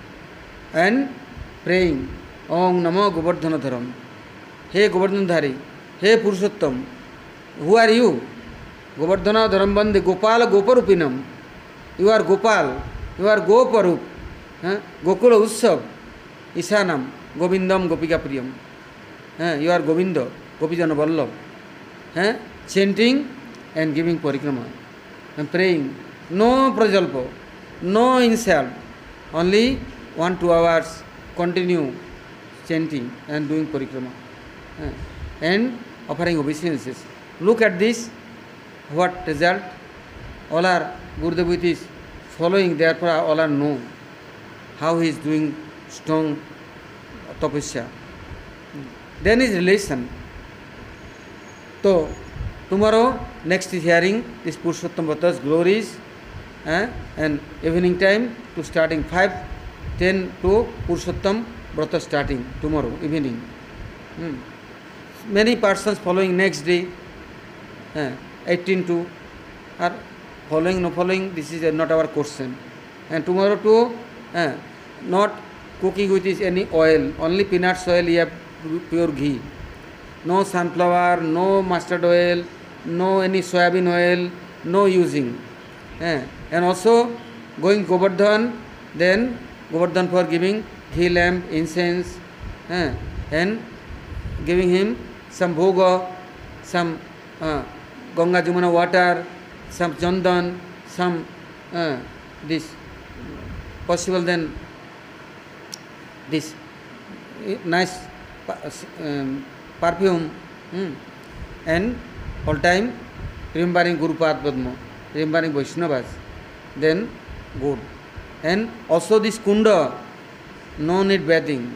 and praying Om Namo Govardhana Dharam. Hey Govardhan Dhari, hey Purushottam, who are you? Govardhana Dharam Bande Gopala Goparupinam. You are Gopal, you are Goparup, eh? Gokula Ussav, Isanam, Govindam Gopika Priyam. Eh? You are Govinda, Gopijana Vallabh. Eh? Chanting and giving parikrama and praying. No prajalpa, no insult, only one, two hours continue chanting and doing parikrama uh, and offering obeisances. Look at this, what result? All are Gurudev is following, therefore all are know how he is doing strong tapasya. Then his relation. So, tomorrow, next is hearing this Purushottam Vrata's glories. Uh, and evening time to starting five ten to Purushottam Vrata starting tomorrow evening. Hmm. Many persons following next day, uh, eighteen to are following, no following, this is not our question. And tomorrow too, uh, not cooking with this any oil, only peanut oil, you have pure ghee. No sunflower, no mustard oil, no any soybean oil, no using. Uh, and also going Govardhan, then Govardhan for giving ghee lamp, incense, uh, and giving him some bhoga, some uh, Ganga Jamuna water, some chandan, some uh, this possible then this nice um, perfume, hmm, and all time remembering Guru Pad Padma, remembering Vaishnavas, then good. And also this kunda, no need bathing.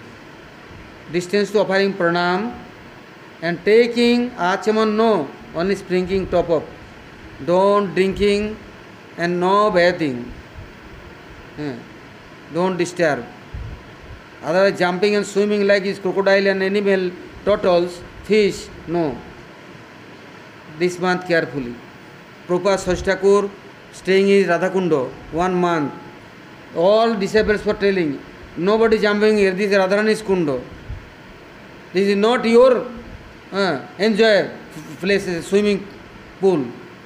Distance to offering pranam and taking achaman, no, only sprinkling top up. Don't drinking and no bathing. Hmm. Don't disturb. Otherwise jumping and swimming like is crocodile and animal, turtles, fish, no. This month carefully. Prabhupada Sashtakur staying in Radhakunda one month. All disciples were telling, nobody jumping here, this is Radharani's Kunda. This is not your uh, enjoy place, swimming pool.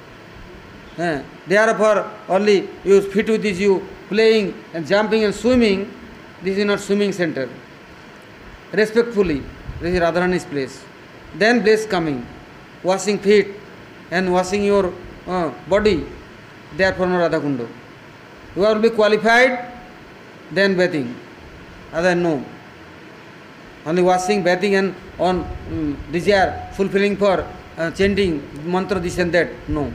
Uh, therefore, only you fit with this, you playing and jumping and swimming, this is not swimming center. Respectfully, this is Radharani's place. Then place coming, washing feet and washing your uh, body, therefore no Radhakunda. You will be qualified, then bathing. Other no. Only washing, bathing and on um, desire, fulfilling for uh, chanting mantra this and that. No.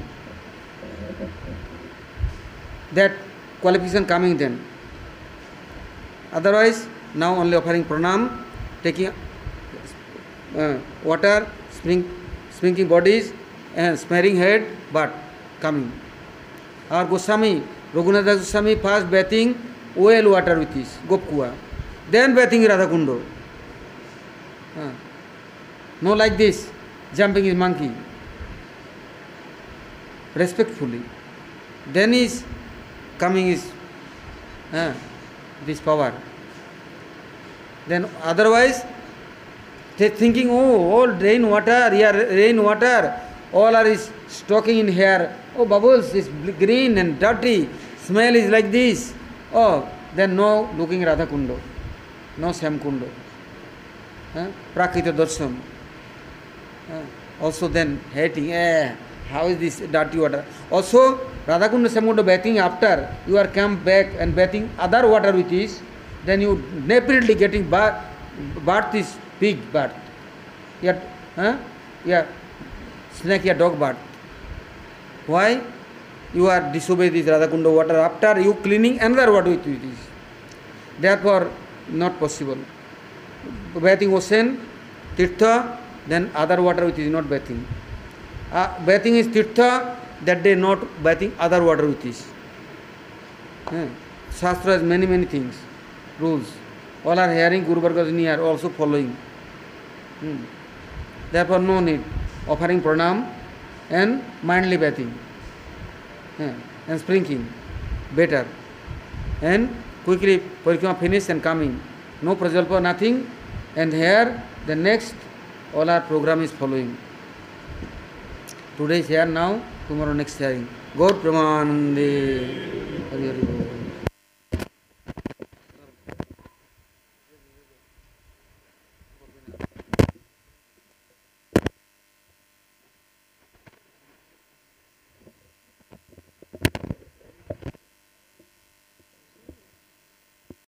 That qualification coming then. Otherwise, now only offering pranam, taking uh, water, sprink, sprinkling bodies, and smearing head, but coming. Our Goswami, Raghunath Goswami, first bathing well water with his Gopkua, then bathing Radha Kundo. Uh, no like this, jumping his monkey. Respectfully. Then is coming is uh, this power. Then otherwise, they thinking, oh, all rain water, yeah, rain water, all are is stocking in here. Oh, bubbles is green and dirty, smell is like this. Oh, then no looking Radha Kundo, no Sam Kundo. Uh, Prakrita Darshan. Uh, also then hating, eh, how is this dirty water? Also, Radha Kunda Samkunda bathing after you are come back and bathing other water with this, then you definitely getting bath, bath is pig bath. Yeah, huh? Yeah, snake, yeah, dog bath. Why? You are disobey this Radha Kunda water after you cleaning another water with this. Therefore, not possible. Bathing ocean, tirtha, then other water which is not bathing. Uh, bathing is tirtha, that day not bathing other water with this. Yeah. Shastra has many, many things, rules. All are hearing, Guru Varga is near, also following. Hmm. Therefore, no need. Offering pranam and mindly bathing. Yeah. And sprinkling. Better. And quickly parikrama finish and coming. No prajalpa, nothing. And here, the next, all our program is following. Today is here now, tomorrow next hearing. Gaur Pramanande. Hari Hari.